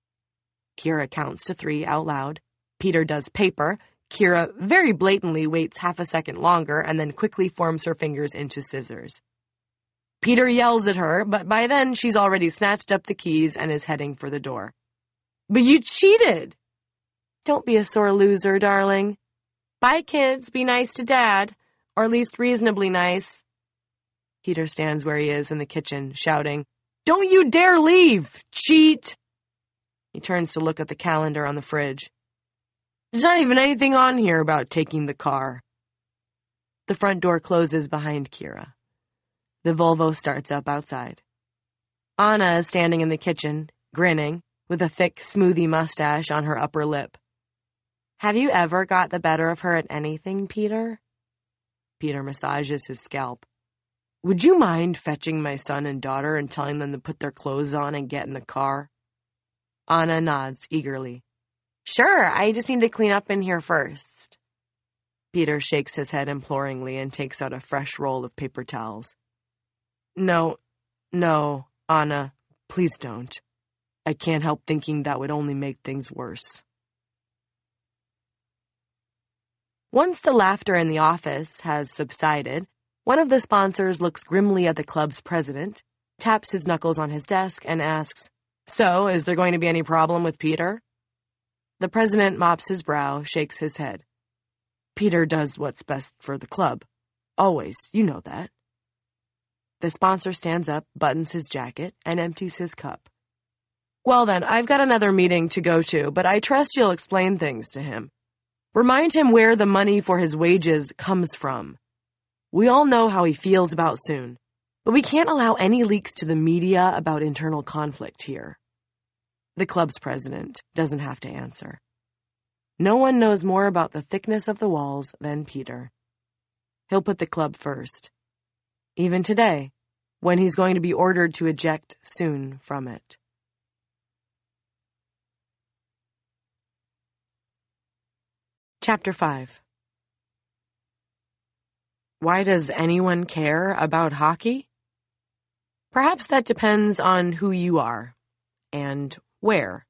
Kira counts to 3 out loud. Peter does paper. Kira very blatantly waits half a second longer and then quickly forms her fingers into scissors. Peter yells at her, but by then she's already snatched up the keys and is heading for the door. "But you cheated!" "Don't be a sore loser, darling. Bye, kids. Be nice to Dad. Or at least reasonably nice." Peter stands where he is in the kitchen, shouting, "Don't you dare leave! Cheat!" He turns to look at the calendar on the fridge. "There's not even anything on here about taking the car." The front door closes behind Kira. The Volvo starts up outside. Anna is standing in the kitchen, grinning, with a thick smoothie mustache on her upper lip. "Have you ever got the better of her at anything, Peter?" Peter massages his scalp. "Would you mind fetching my son and daughter and telling them to put their clothes on and get in the car?" Anna nods eagerly. "Sure, I just need to clean up in here first." Peter shakes his head imploringly and takes out a fresh roll of paper towels. No, Anna, please don't." I can't help thinking that would only make things worse. Once the laughter in the office has subsided, one of the sponsors looks grimly at the club's president, taps his knuckles on his desk, and asks, "So, is there going to be any problem with Peter?" The president mops his brow, shakes his head. "Peter does what's best for the club. Always, you know that." The sponsor stands up, buttons his jacket, and empties his cup. "Well then, I've got another meeting to go to, but I trust you'll explain things to him. Remind him where the money for his wages comes from. We all know how he feels about Soon, but we can't allow any leaks to the media about internal conflict here." The club's president doesn't have to answer. No one knows more about the thickness of the walls than Peter. He'll put the club first. Even today, when he's going to be ordered to eject Soon from it. Chapter 5. Why does anyone care about hockey? Perhaps that depends on who you are and where.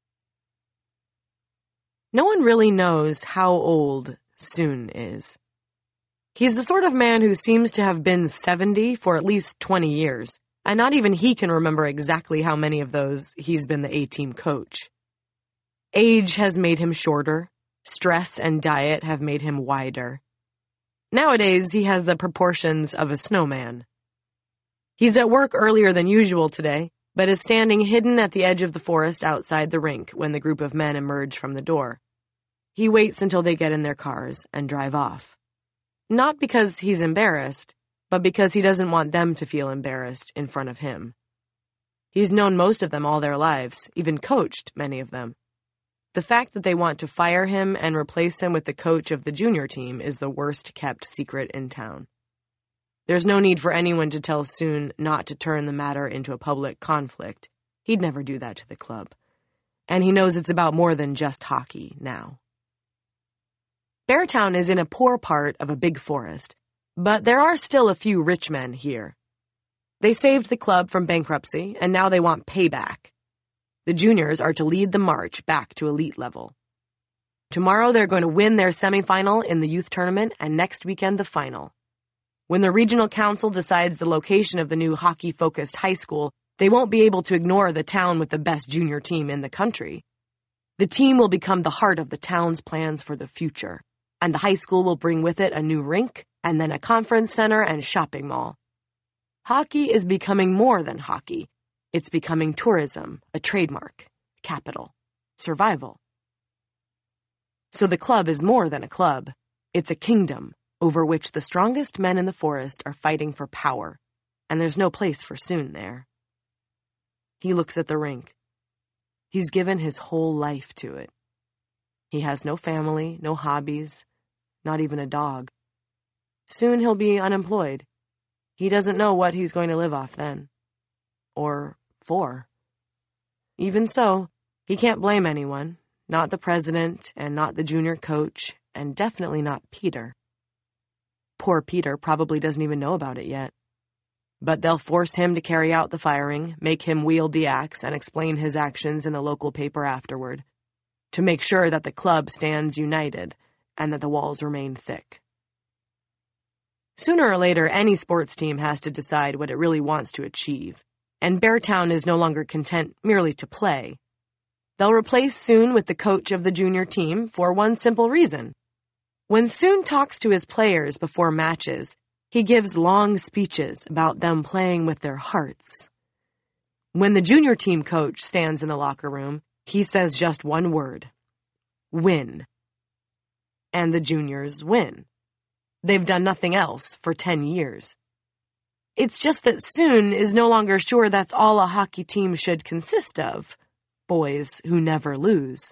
No one really knows how old Soon is. He's the sort of man who seems to have been 70 for at least 20 years, and not even he can remember exactly how many of those he's been the A-team coach. Age has made him shorter, stress and diet have made him wider. Nowadays, he has the proportions of a snowman. He's at work earlier than usual today, but is standing hidden at the edge of the forest outside the rink when the group of men emerge from the door. He waits until they get in their cars and drive off. Not because he's embarrassed, but because he doesn't want them to feel embarrassed in front of him. He's known most of them all their lives, even coached many of them. The fact that they want to fire him and replace him with the coach of the junior team is the worst-kept secret in town. There's no need for anyone to tell Soon not to turn the matter into a public conflict. He'd never do that to the club. And he knows it's about more than just hockey now. Beartown is in a poor part of a big forest, but there are still a few rich men here. They saved the club from bankruptcy, and now they want payback. The juniors are to lead the march back to elite level. Tomorrow they're going to win their semifinal in the youth tournament, and next weekend the final. When the regional council decides the location of the new hockey-focused high school, they won't be able to ignore the town with the best junior team in the country. The team will become the heart of the town's plans for the future, and the high school will bring with it a new rink, and then a conference center and shopping mall. Hockey is becoming more than hockey. It's becoming tourism, a trademark, capital, survival. So the club is more than a club. It's a kingdom over which the strongest men in the forest are fighting for power, and there's no place for Soon there. He looks at the rink. He's given his whole life to it. He has no family, no hobbies, not even a dog. Soon he'll be unemployed. He doesn't know what he's going to live off then. Or for. Even so, he can't blame anyone, not the president and not the junior coach, and definitely not Peter. Poor Peter probably doesn't even know about it yet. But they'll force him to carry out the firing, make him wield the axe, and explain his actions in the local paper afterward, to make sure that the club stands united and that the walls remain thick. Sooner or later, any sports team has to decide what it really wants to achieve, and Beartown is no longer content merely to play. They'll replace Soon with the coach of the junior team for one simple reason. When Soon talks to his players before matches, he gives long speeches about them playing with their hearts. When the junior team coach stands in the locker room, he says just one word: win. And the juniors win. They've done nothing else for 10 years. It's just that Soon is no longer sure that's all a hockey team should consist of: boys who never lose.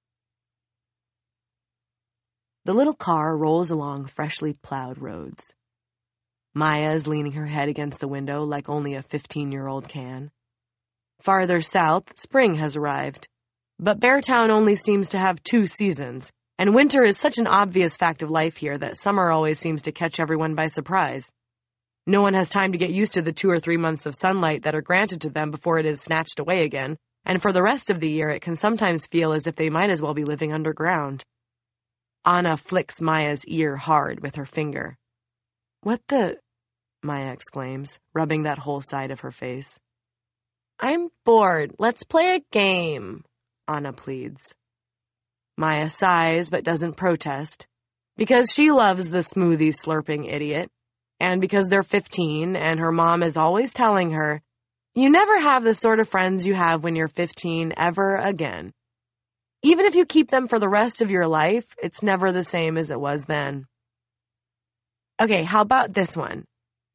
The little car rolls along freshly plowed roads. Maya is leaning her head against the window like only a 15-year-old can. Farther south, spring has arrived. But Beartown only seems to have 2 seasons, and winter is such an obvious fact of life here that summer always seems to catch everyone by surprise. No one has time to get used to the 2 or 3 months of sunlight that are granted to them before it is snatched away again, and for the rest of the year it can sometimes feel as if they might as well be living underground. Anna flicks Maya's ear hard with her finger. "What the—" Maya exclaims, rubbing that whole side of her face. "I'm bored. Let's play a game," Anna pleads. Maya sighs but doesn't protest, because she loves the smoothie-slurping idiot, and because they're 15 and her mom is always telling her, "You never have the sort of friends you have when you're 15 ever again. Even if you keep them for the rest of your life, it's never the same as it was then." Okay, how about this one?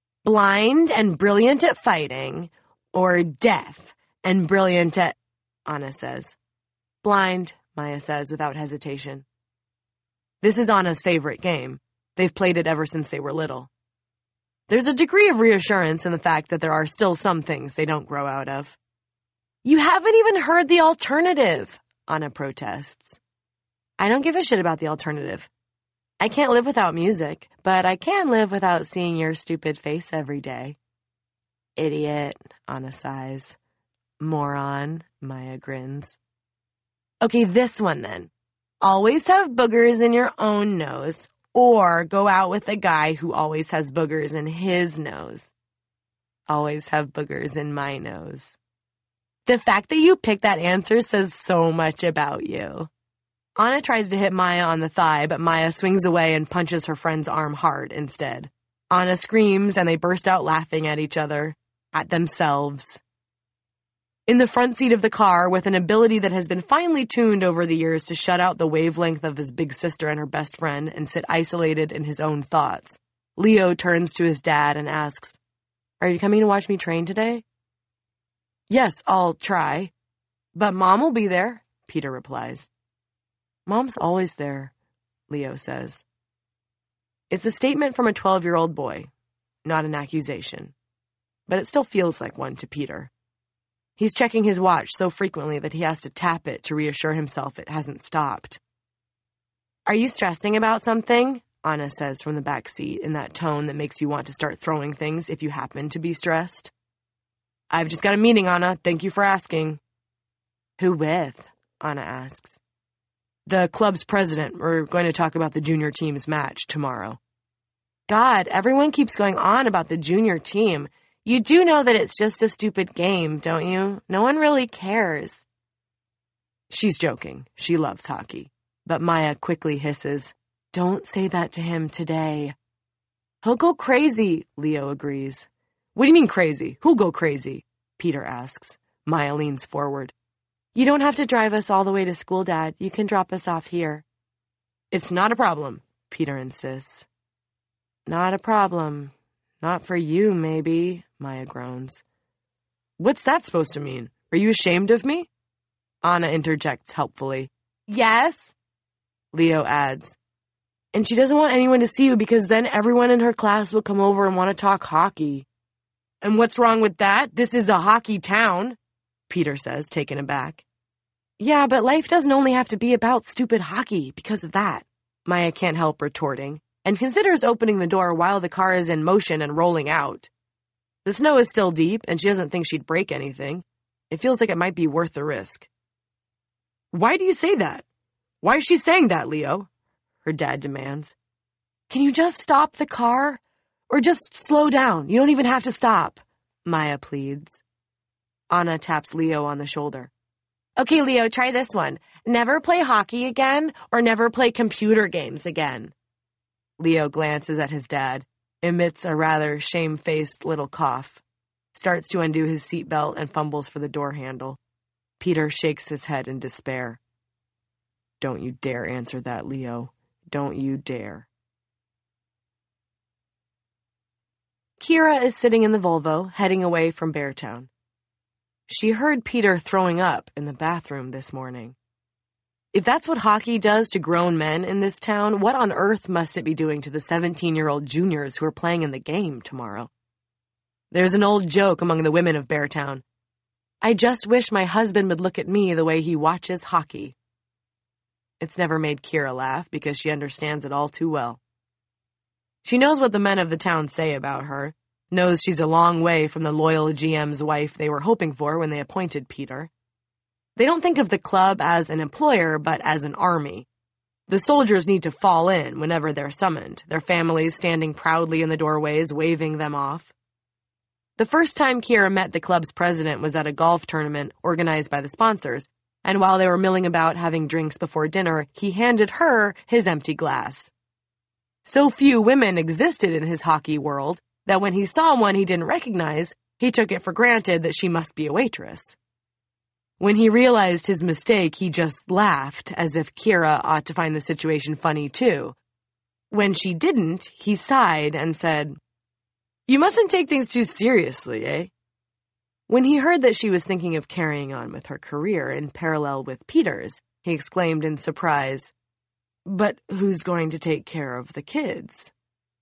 Blind and brilliant at fighting, or deaf and brilliant at... Anna says. Blind, Maya says without hesitation. This is Anna's favorite game. They've played it ever since they were little. There's a degree of reassurance in the fact that there are still some things they don't grow out of. "You haven't even heard the alternative," Anna protests. "I don't give a shit about the alternative. I can't live without music, but I can live without seeing your stupid face every day." "Idiot," Anna sighs. "Moron," Maya grins. Okay, this one then. Always have boogers in your own nose, or go out with a guy who always has boogers in his nose. Always have boogers in my nose. The fact that you picked that answer says so much about you. Anna tries to hit Maya on the thigh, but Maya swings away and punches her friend's arm hard instead. Anna screams, and they burst out laughing at each other, at themselves. In the front seat of the car, with an ability that has been finely tuned over the years to shut out the wavelength of his big sister and her best friend and sit isolated in his own thoughts, Leo turns to his dad and asks, "Are you coming to watch me train today?" "Yes, I'll try. But Mom will be there," Peter replies. "Mom's always there," Leo says. It's a statement from a 12-year-old boy, not an accusation. But it still feels like one to Peter. He's checking his watch so frequently that he has to tap it to reassure himself it hasn't stopped. "Are you stressing about something?" Anna says from the back seat in that tone that makes you want to start throwing things if you happen to be stressed. "I've just got a meeting, Anna. Thank you for asking." "Who with?" Anna asks. "The club's president. We're going to talk about the junior team's match tomorrow." God, everyone keeps going on about the junior team. You do know that it's just a stupid game, don't you? No one really cares. She's joking. She loves hockey. But Maya quickly hisses, "Don't say that to him today." "He'll go crazy," Leo agrees. "What do you mean crazy? Who'll go crazy?" Peter asks. Maya leans forward. "You don't have to drive us all the way to school, Dad. You can drop us off here." "It's not a problem," Peter insists. "Not a problem. Not for you, maybe," Maya groans. "What's that supposed to mean? Are you ashamed of me?" Anna interjects helpfully. "Yes," Leo adds. "And she doesn't want anyone to see you because then everyone in her class will come over and want to talk hockey." "And what's wrong with that? This is a hockey town," Peter says, taken aback. "Yeah, but life doesn't only have to be about stupid hockey because of that," Maya can't help retorting, and considers opening the door while the car is in motion and rolling out. The snow is still deep, and she doesn't think she'd break anything. It feels like it might be worth the risk. "Why do you say that? Why is she saying that, Leo?" her dad demands. "Can you just stop the car? Or just slow down? You don't even have to stop," Maya pleads. Anna taps Leo on the shoulder. "Okay, Leo, try this one. Never play hockey again, or never play computer games again." Leo glances at his dad, emits a rather shame-faced little cough, starts to undo his seatbelt and fumbles for the door handle. Peter shakes his head in despair. "Don't you dare answer that, Leo. Don't you dare." Kira is sitting in the Volvo, heading away from Beartown. She heard Peter throwing up in the bathroom this morning. If that's what hockey does to grown men in this town, what on earth must it be doing to the 17-year-old juniors who are playing in the game tomorrow? There's an old joke among the women of Beartown. "I just wish my husband would look at me the way he watches hockey." It's never made Kira laugh because she understands it all too well. She knows what the men of the town say about her, knows she's a long way from the loyal GM's wife they were hoping for when they appointed Peter. They don't think of the club as an employer, but as an army. The soldiers need to fall in whenever they're summoned, their families standing proudly in the doorways, waving them off. The first time Kira met the club's president was at a golf tournament organized by the sponsors, and while they were milling about having drinks before dinner, he handed her his empty glass. So few women existed in his hockey world that when he saw one he didn't recognize, he took it for granted that she must be a waitress. When he realized his mistake, he just laughed, as if Kira ought to find the situation funny too. When she didn't, he sighed and said, "You mustn't take things too seriously, eh?" When he heard that she was thinking of carrying on with her career in parallel with Peter's, he exclaimed in surprise, "But who's going to take care of the kids?"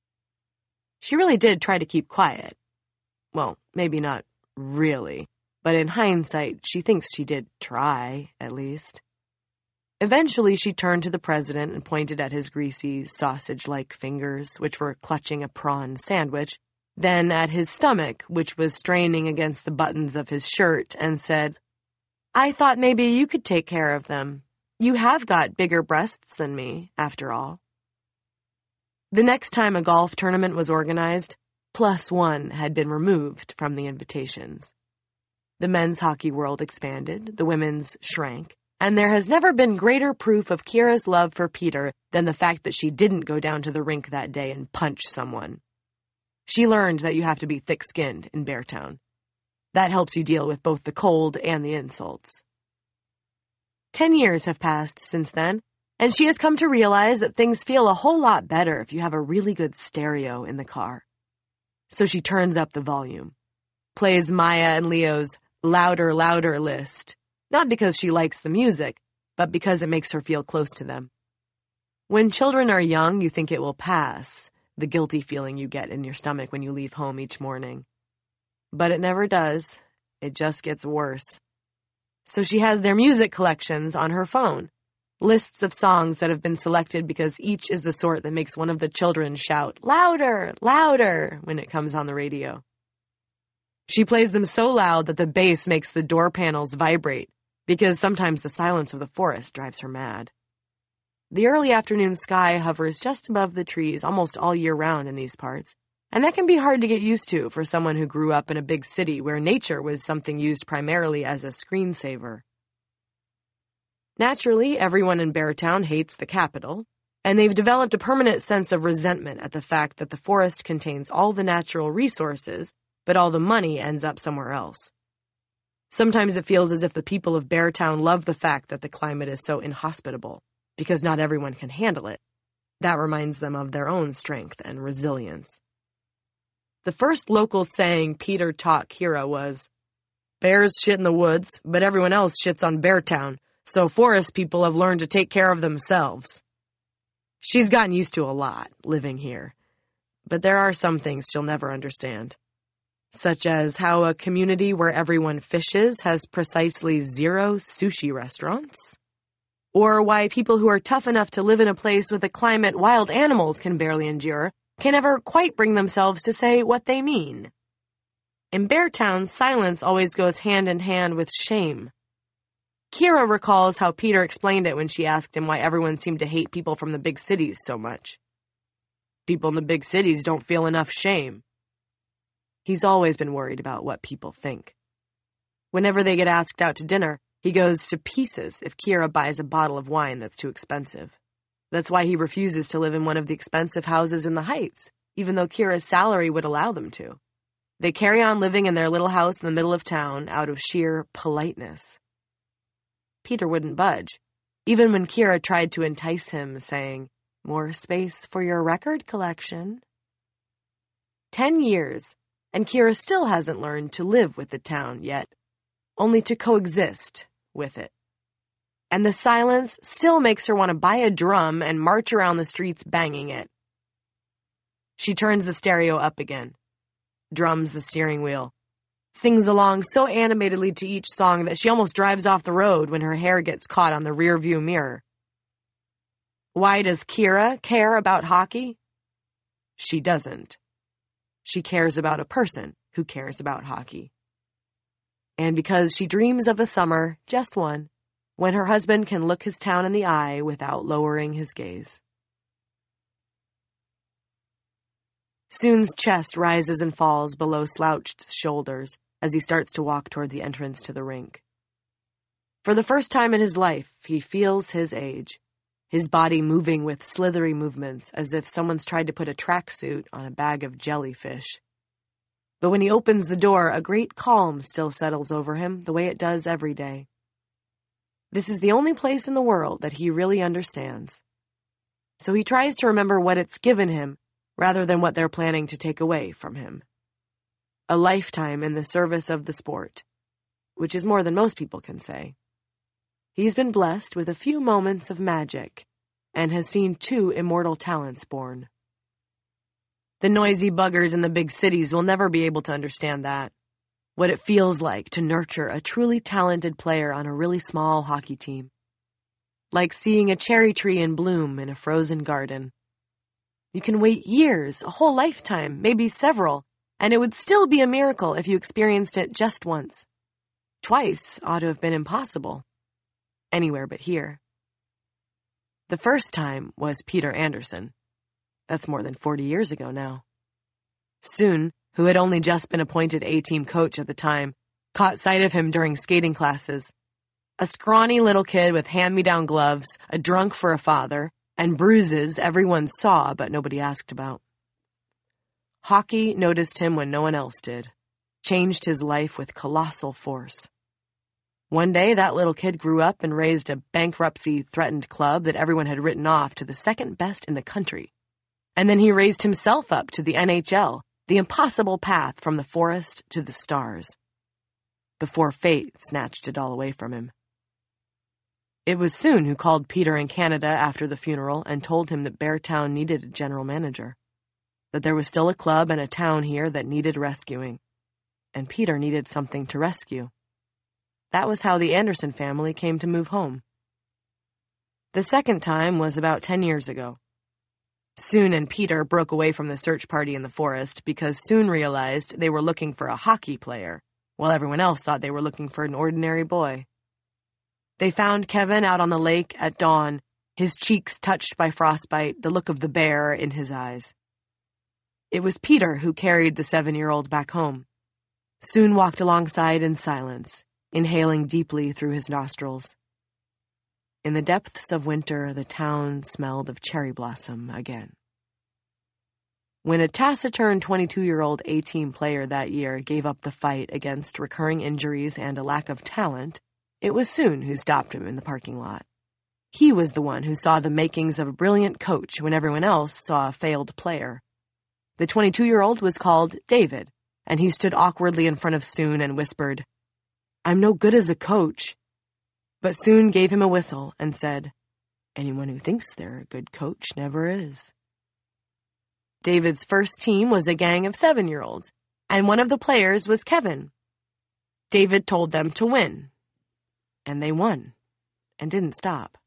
She really did try to keep quiet. Well, maybe not really, but in hindsight, she thinks she did try, at least. Eventually, she turned to the president and pointed at his greasy, sausage-like fingers, which were clutching a prawn sandwich, then at his stomach, which was straining against the buttons of his shirt, and said, "I thought maybe you could take care of them. You have got bigger breasts than me, after all." The next time a golf tournament was organized, +1 had been removed from the invitations. The men's hockey world expanded, the women's shrank, and there has never been greater proof of Kira's love for Peter than the fact that she didn't go down to the rink that day and punch someone. She learned that you have to be thick-skinned in Beartown. That helps you deal with both the cold and the insults. 10 years have passed since then, and she has come to realize that things feel a whole lot better if you have a really good stereo in the car. So she turns up the volume, plays Maya and Leo's Louder, Louder list, not because she likes the music, but because it makes her feel close to them. When children are young, you think it will pass, the guilty feeling you get in your stomach when you leave home each morning. But it never does. It just gets worse. So she has their music collections on her phone, lists of songs that have been selected because each is the sort that makes one of the children shout, "Louder, louder," when it comes on the radio. She plays them so loud that the bass makes the door panels vibrate, because sometimes the silence of the forest drives her mad. The early afternoon sky hovers just above the trees almost all year round in these parts, and that can be hard to get used to for someone who grew up in a big city where nature was something used primarily as a screensaver. Naturally, everyone in Beartown hates the capital, and they've developed a permanent sense of resentment at the fact that the forest contains all the natural resources, but all the money ends up somewhere else. Sometimes it feels as if the people of Beartown love the fact that the climate is so inhospitable, because not everyone can handle it. That reminds them of their own strength and resilience. The first local saying Peter taught Kira was, "Bears shit in the woods, but everyone else shits on Beartown, so forest people have learned to take care of themselves." She's gotten used to a lot living here, but there are some things she'll never understand, such as how a community where everyone fishes has precisely 0 sushi restaurants, or why people who are tough enough to live in a place with a climate wild animals can barely endure can never quite bring themselves to say what they mean. In Beartown, silence always goes hand in hand with shame. Kira recalls how Peter explained it when she asked him why everyone seemed to hate people from the big cities so much. People in the big cities don't feel enough shame. He's always been worried about what people think. Whenever they get asked out to dinner, he goes to pieces if Kira buys a bottle of wine that's too expensive. That's why he refuses to live in one of the expensive houses in the Heights, even though Kira's salary would allow them to. They carry on living in their little house in the middle of town out of sheer politeness. Peter wouldn't budge, even when Kira tried to entice him, saying, "More space for your record collection." 10 years, and Kira still hasn't learned to live with the town yet, only to coexist with it. And the silence still makes her want to buy a drum and march around the streets banging it. She turns the stereo up again, drums the steering wheel, sings along so animatedly to each song that she almost drives off the road when her hair gets caught on the rearview mirror. Why does Kira care about hockey? She doesn't. She cares about a person who cares about hockey. and because she dreams of a summer, just one, when her husband can look his town in the eye without lowering his gaze. Soon's chest rises and falls below slouched shoulders as he starts to walk toward the entrance to the rink. For the first time in his life, he feels his age, his body moving with slithery movements as if someone's tried to put a tracksuit on a bag of jellyfish. But when he opens the door, a great calm still settles over him, the way it does every day. This is the only place in the world that he really understands. So he tries to remember what it's given him, rather than what they're planning to take away from him. A lifetime in the service of the sport, which is more than most people can say. He's been blessed with a few moments of magic, and has seen 2 immortal talents born. The noisy buggers in the big cities will never be able to understand that, what it feels like to nurture a truly talented player on a really small hockey team. Like seeing a cherry tree in bloom in a frozen garden. You can wait years, a whole lifetime, maybe several, and it would still be a miracle if you experienced it just once. Twice ought to have been impossible. Anywhere but here. The first time was Peter Anderson. That's more than 40 years ago now. Soon, who had only just been appointed A-team coach at the time, caught sight of him during skating classes. A scrawny little kid with hand-me-down gloves, a drunk for a father, and bruises everyone saw but nobody asked about. Hockey noticed him when no one else did, changed his life with colossal force. One day, that little kid grew up and raised a bankruptcy-threatened club that everyone had written off to the second best in the country. And then he raised himself up to the NHL, the impossible path from the forest to the stars, before fate snatched it all away from him. It was Soon who called Peter in Canada after the funeral and told him that Beartown needed a general manager, that there was still a club and a town here that needed rescuing, and Peter needed something to rescue. That was how the Anderson family came to move home. The second time was about 10 years ago. Soon and Peter broke away from the search party in the forest because Soon realized they were looking for a hockey player, while everyone else thought they were looking for an ordinary boy. They found Kevin out on the lake at dawn, his cheeks touched by frostbite, the look of the bear in his eyes. It was Peter who carried the 7-year-old back home. Soon walked alongside in silence, inhaling deeply through his nostrils. In the depths of winter, the town smelled of cherry blossom again. When a taciturn 22-year-old A-team player that year gave up the fight against recurring injuries and a lack of talent, it was Soon who stopped him in the parking lot. He was the one who saw the makings of a brilliant coach when everyone else saw a failed player. The 22-year-old was called David, and he stood awkwardly in front of Soon and whispered, "I'm no good as a coach." But Soon gave him a whistle and said, "Anyone who thinks they're a good coach never is." David's first team was a gang of 7-year-olds, and one of the players was Kevin. David told them to win, and they won, and didn't stop.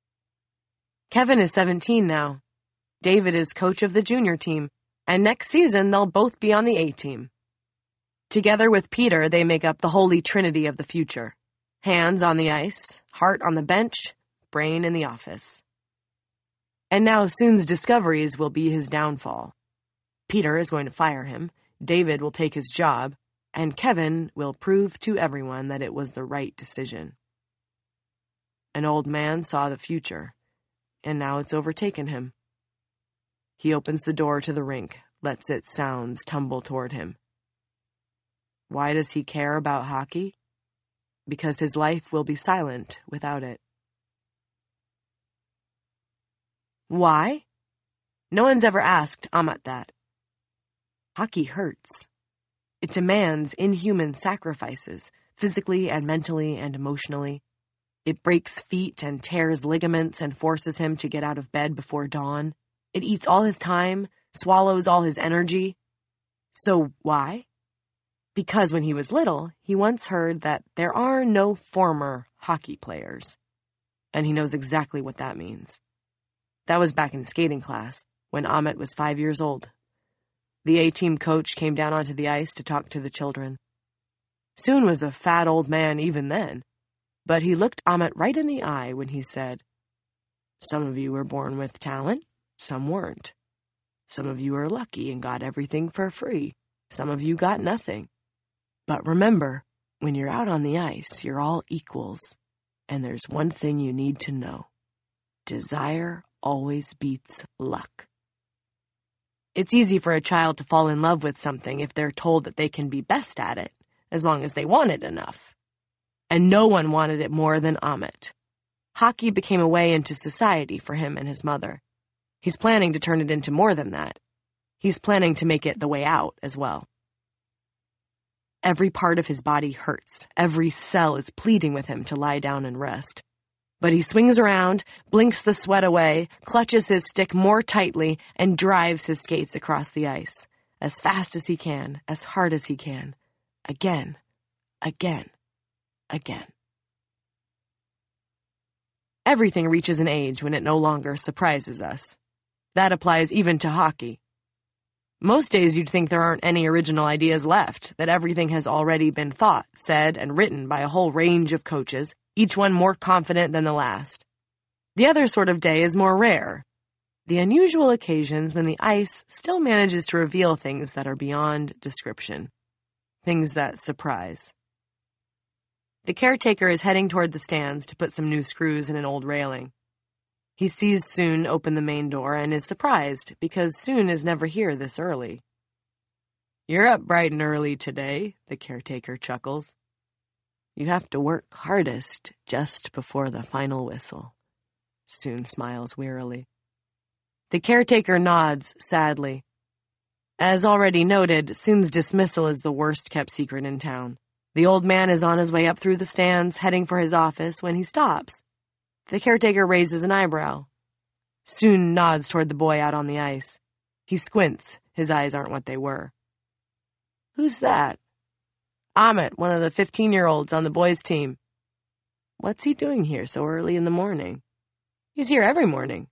Kevin is 17 now. David is coach of the junior team, and next season they'll both be on the A-team. Together with Peter, they make up the holy trinity of the future. Hands on the ice, heart on the bench, brain in the office. And now Soon's discoveries will be his downfall. Peter is going to fire him, David will take his job, and Kevin will prove to everyone that it was the right decision. An old man saw the future, and now it's overtaken him. He opens the door to the rink, lets its sounds tumble toward him. Why does he care about hockey? Because his life will be silent without it. Why? No one's ever asked Amat that. Hockey hurts. It demands inhuman sacrifices, physically and mentally and emotionally. It breaks feet and tears ligaments and forces him to get out of bed before dawn. It eats all his time, swallows all his energy. So why? Because when he was little, he once heard that there are no former hockey players. And he knows exactly what that means. That was back in skating class, when Amat was 5 years old. The A-team coach came down onto the ice to talk to the children. Soon was a fat old man even then, but he looked Amit right in the eye when he said, "Some of you were born with talent, some weren't. Some of you are lucky and got everything for free. Some of you got nothing. But remember, when you're out on the ice, you're all equals. And there's one thing you need to know. Desire always beats luck." It's easy for a child to fall in love with something if they're told that they can be best at it, as long as they want it enough. And no one wanted it more than Amit. Hockey became a way into society for him and his mother. He's planning to turn it into more than that. He's planning to make it the way out as well. Every part of his body hurts. Every cell is pleading with him to lie down and rest. But he swings around, blinks the sweat away, clutches his stick more tightly, and drives his skates across the ice. As fast as he can, as hard as he can. Again, again, again. Everything reaches an age when it no longer surprises us. That applies even to hockey. Most days you'd think there aren't any original ideas left, that everything has already been thought, said, and written by a whole range of coaches, each one more confident than the last. The other sort of day is more rare. The unusual occasions when the ice still manages to reveal things that are beyond description. Things that surprise. The caretaker is heading toward the stands to put some new screws in an old railing. He sees Soon open the main door and is surprised because Soon is never here this early. "You're up bright and early today," the caretaker chuckles. "You have to work hardest just before the final whistle." Soon smiles wearily. The caretaker nods sadly. As already noted, Soon's dismissal is the worst-kept secret in town. The old man is on his way up through the stands, heading for his office, when he stops. The caretaker raises an eyebrow. Soon nods toward the boy out on the ice. He squints. His eyes aren't what they were. "Who's that?" "Amit, one of the 15-year-olds on the boys' team." "What's he doing here so early in the morning?" "He's here every morning."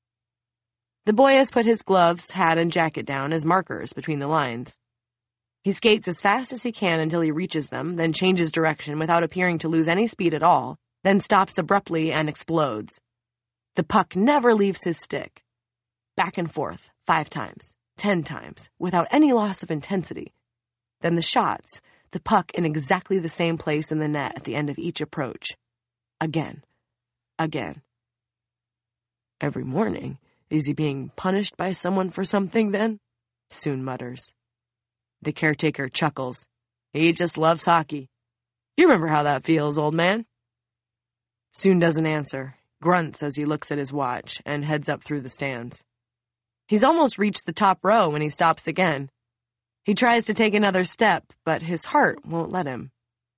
The boy has put his gloves, hat, and jacket down as markers between the lines. He skates as fast as he can until he reaches them, then changes direction without appearing to lose any speed at all, then stops abruptly and explodes. The puck never leaves his stick. Back and forth, 5 times, 10 times, without any loss of intensity. Then the shots, the puck in exactly the same place in the net at the end of each approach. Again. Again. "Every morning? Is he being punished by someone for something, then?" Soon mutters. The caretaker chuckles. "He just loves hockey. You remember how that feels, old man?" Soon doesn't answer, grunts as he looks at his watch, and heads up through the stands. He's almost reached the top row when he stops again. He tries to take another step, but his heart won't let him.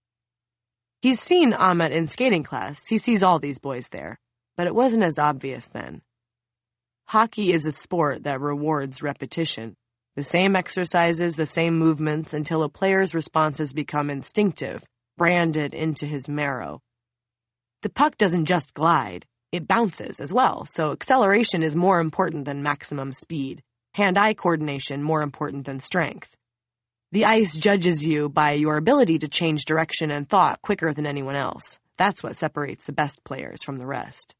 He's seen Amit in skating class. He sees all these boys there, but it wasn't as obvious then. Hockey is a sport that rewards repetition. The same exercises, the same movements, until a player's responses become instinctive, branded into his marrow. The puck doesn't just glide, it bounces as well, so acceleration is more important than maximum speed, hand-eye coordination more important than strength. The ice judges you by your ability to change direction and thought quicker than anyone else. That's what separates the best players from the rest.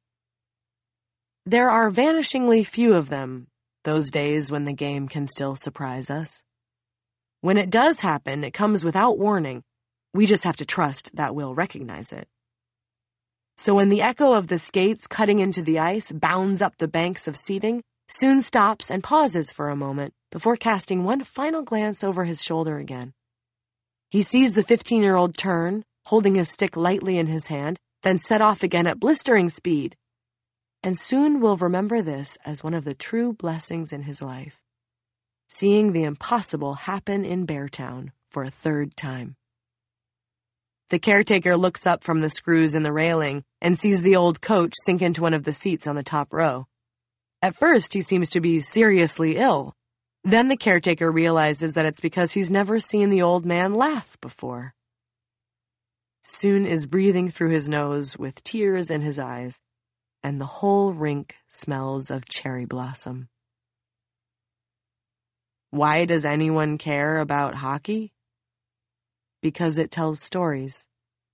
There are vanishingly few of them, those days when the game can still surprise us. When it does happen, it comes without warning. We just have to trust that we'll recognize it. So when the echo of the skates cutting into the ice bounds up the banks of seating, Soon stops and pauses for a moment before casting one final glance over his shoulder again. He sees the 15-year-old turn, holding his stick lightly in his hand, then set off again at blistering speed. And Soon will remember this as one of the true blessings in his life. Seeing the impossible happen in Beartown for a 3rd time. The caretaker looks up from the screws in the railing and sees the old coach sink into one of the seats on the top row. At first, he seems to be seriously ill. Then the caretaker realizes that it's because he's never seen the old man laugh before. Soon is breathing through his nose with tears in his eyes, and the whole rink smells of cherry blossom. Why does anyone care about hockey? because it tells stories.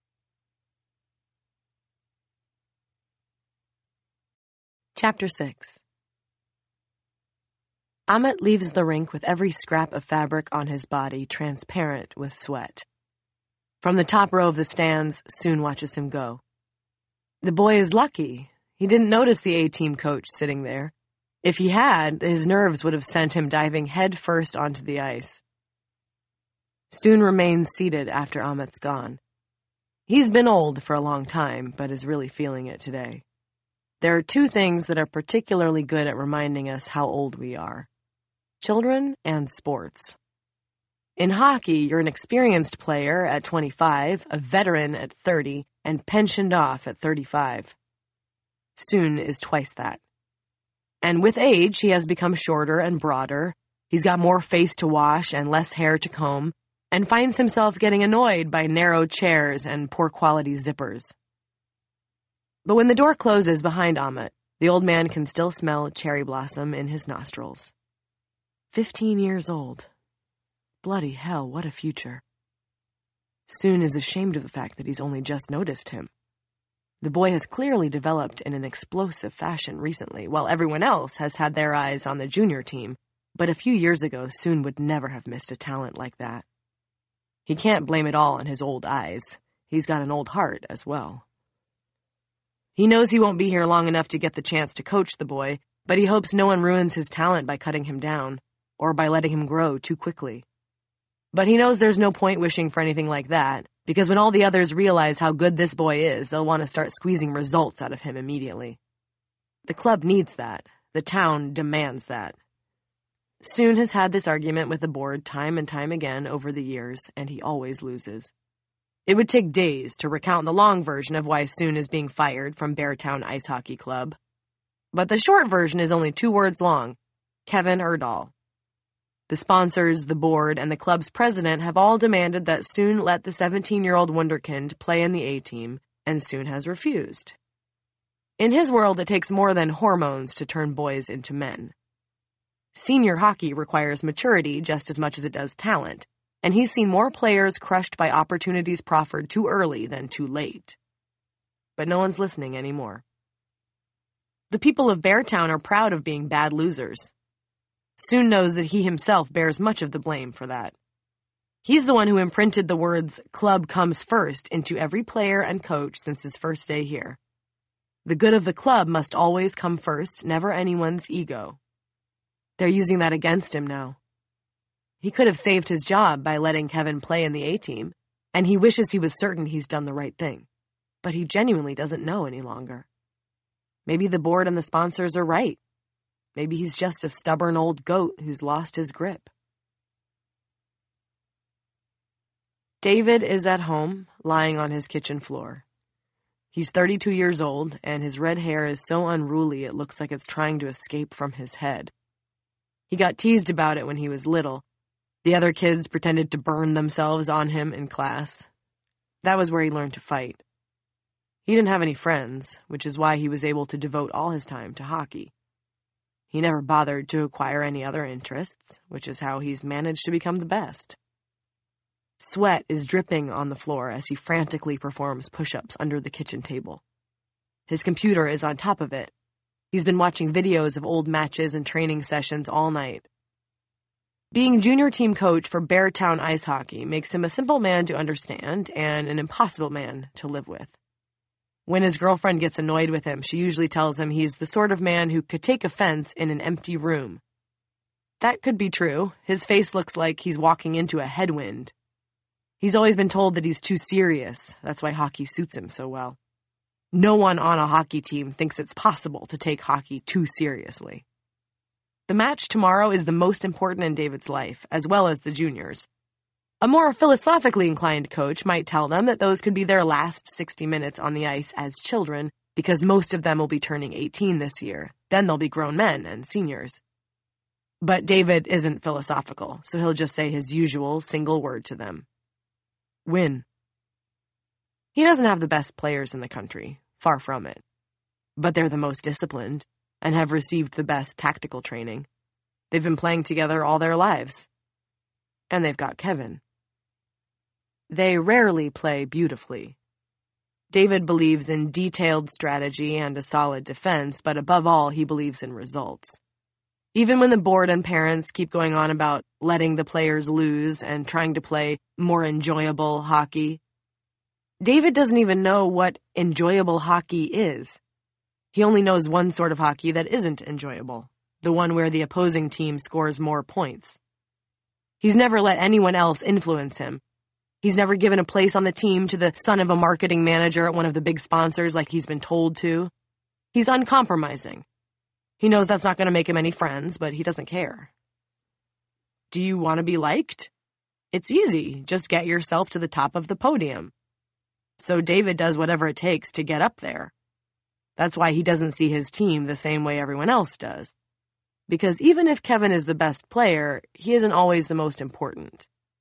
Chapter 6. Amit leaves the rink with every scrap of fabric on his body transparent with sweat. From the top row of the stands, Soon watches him go. The boy is lucky. He didn't notice the A-team coach sitting there. If he had, his nerves would have sent him diving head first onto the ice. Soon remains seated after Amit's gone. He's been old for a long time, but is really feeling it today. There are two things that are particularly good at reminding us how old we are: children and sports. In hockey, you're an experienced player at 25, a veteran at 30, and pensioned off at 35. Soon is twice that. And with age, he has become shorter and broader. He's got more face to wash and less hair to comb, and finds himself getting annoyed by narrow chairs and poor-quality zippers. But when the door closes behind Amit, the old man can still smell cherry blossom in his nostrils. 15 years old. Bloody hell, what a future. Soon is ashamed of the fact that he's only just noticed him. The boy has clearly developed in an explosive fashion recently, while everyone else has had their eyes on the junior team, but a few years ago, Soon would never have missed a talent like that. He can't blame it all on his old eyes. He's got an old heart as well. He knows he won't be here long enough to get the chance to coach the boy, but he hopes no one ruins his talent by cutting him down, or by letting him grow too quickly. But he knows there's no point wishing for anything like that, because when all the others realize how good this boy is, they'll want to start squeezing results out of him immediately. The club needs that. The town demands that. Soon has had this argument with the board time and time again over the years, and he always loses. It would take days to recount the long version of why Soon is being fired from Beartown Ice Hockey Club. But the short version is only 2 words long: Kevin Erdahl. The sponsors, the board, and the club's president have all demanded that Soon let the 17-year-old wunderkind play in the A-team, and Soon has refused. In his world, it takes more than hormones to turn boys into men. Senior hockey requires maturity just as much as it does talent, and he's seen more players crushed by opportunities proffered too early than too late. But no one's listening anymore. The people of Beartown are proud of being bad losers. Soon knows that he himself bears much of the blame for that. He's the one who imprinted the words "club comes first" into every player and coach since his first day here. The good of the club must always come first, never anyone's ego. They're using that against him now. He could have saved his job by letting Kevin play in the A-team, and he wishes he was certain he's done the right thing. But he genuinely doesn't know any longer. Maybe the board and the sponsors are right. Maybe he's just a stubborn old goat who's lost his grip. David is at home, lying on his kitchen floor. He's 32 years old, and his red hair is so unruly it looks like it's trying to escape from his head. He got teased about it when he was little. The other kids pretended to burn themselves on him in class. That was where he learned to fight. He didn't have any friends, which is why he was able to devote all his time to hockey. He never bothered to acquire any other interests, which is how he's managed to become the best. Sweat is dripping on the floor as he frantically performs push-ups under the kitchen table. His computer is on top of it. He's been watching videos of old matches and training sessions all night. Being junior team coach for Beartown Ice Hockey makes him a simple man to understand and an impossible man to live with. When his girlfriend gets annoyed with him, she usually tells him he's the sort of man who could take offense in an empty room. That could be true. His face looks like he's walking into a headwind. He's always been told that he's too serious. That's why hockey suits him so well. No one on a hockey team thinks it's possible to take hockey too seriously. The match tomorrow is the most important in David's life, as well as the juniors. A more philosophically inclined coach might tell them that those could be their last 60 minutes on the ice as children, because most of them will be turning 18 this year. Then they'll be grown men and seniors. But David isn't philosophical, so he'll just say his usual single word to them. Win. He doesn't have the best players in the country, far from it. But they're the most disciplined, and have received the best tactical training. They've been playing together all their lives. And they've got Kevin. They rarely play beautifully. David believes in detailed strategy and a solid defense, but above all, he believes in results. Even when the board and parents keep going on about letting the players lose and trying to play more enjoyable hockey, David doesn't even know what enjoyable hockey is. He only knows one sort of hockey that isn't enjoyable, the one where the opposing team scores more points. He's never let anyone else influence him. He's never given a place on the team to the son of a marketing manager at one of the big sponsors like he's been told to. He's uncompromising. He knows that's not going to make him any friends, but he doesn't care. Do you want to be liked? It's easy. Just get yourself to the top of the podium. So David does whatever it takes to get up there. That's why he doesn't see his team the same way everyone else does. Because even if Kevin is the best player, he isn't always the most important.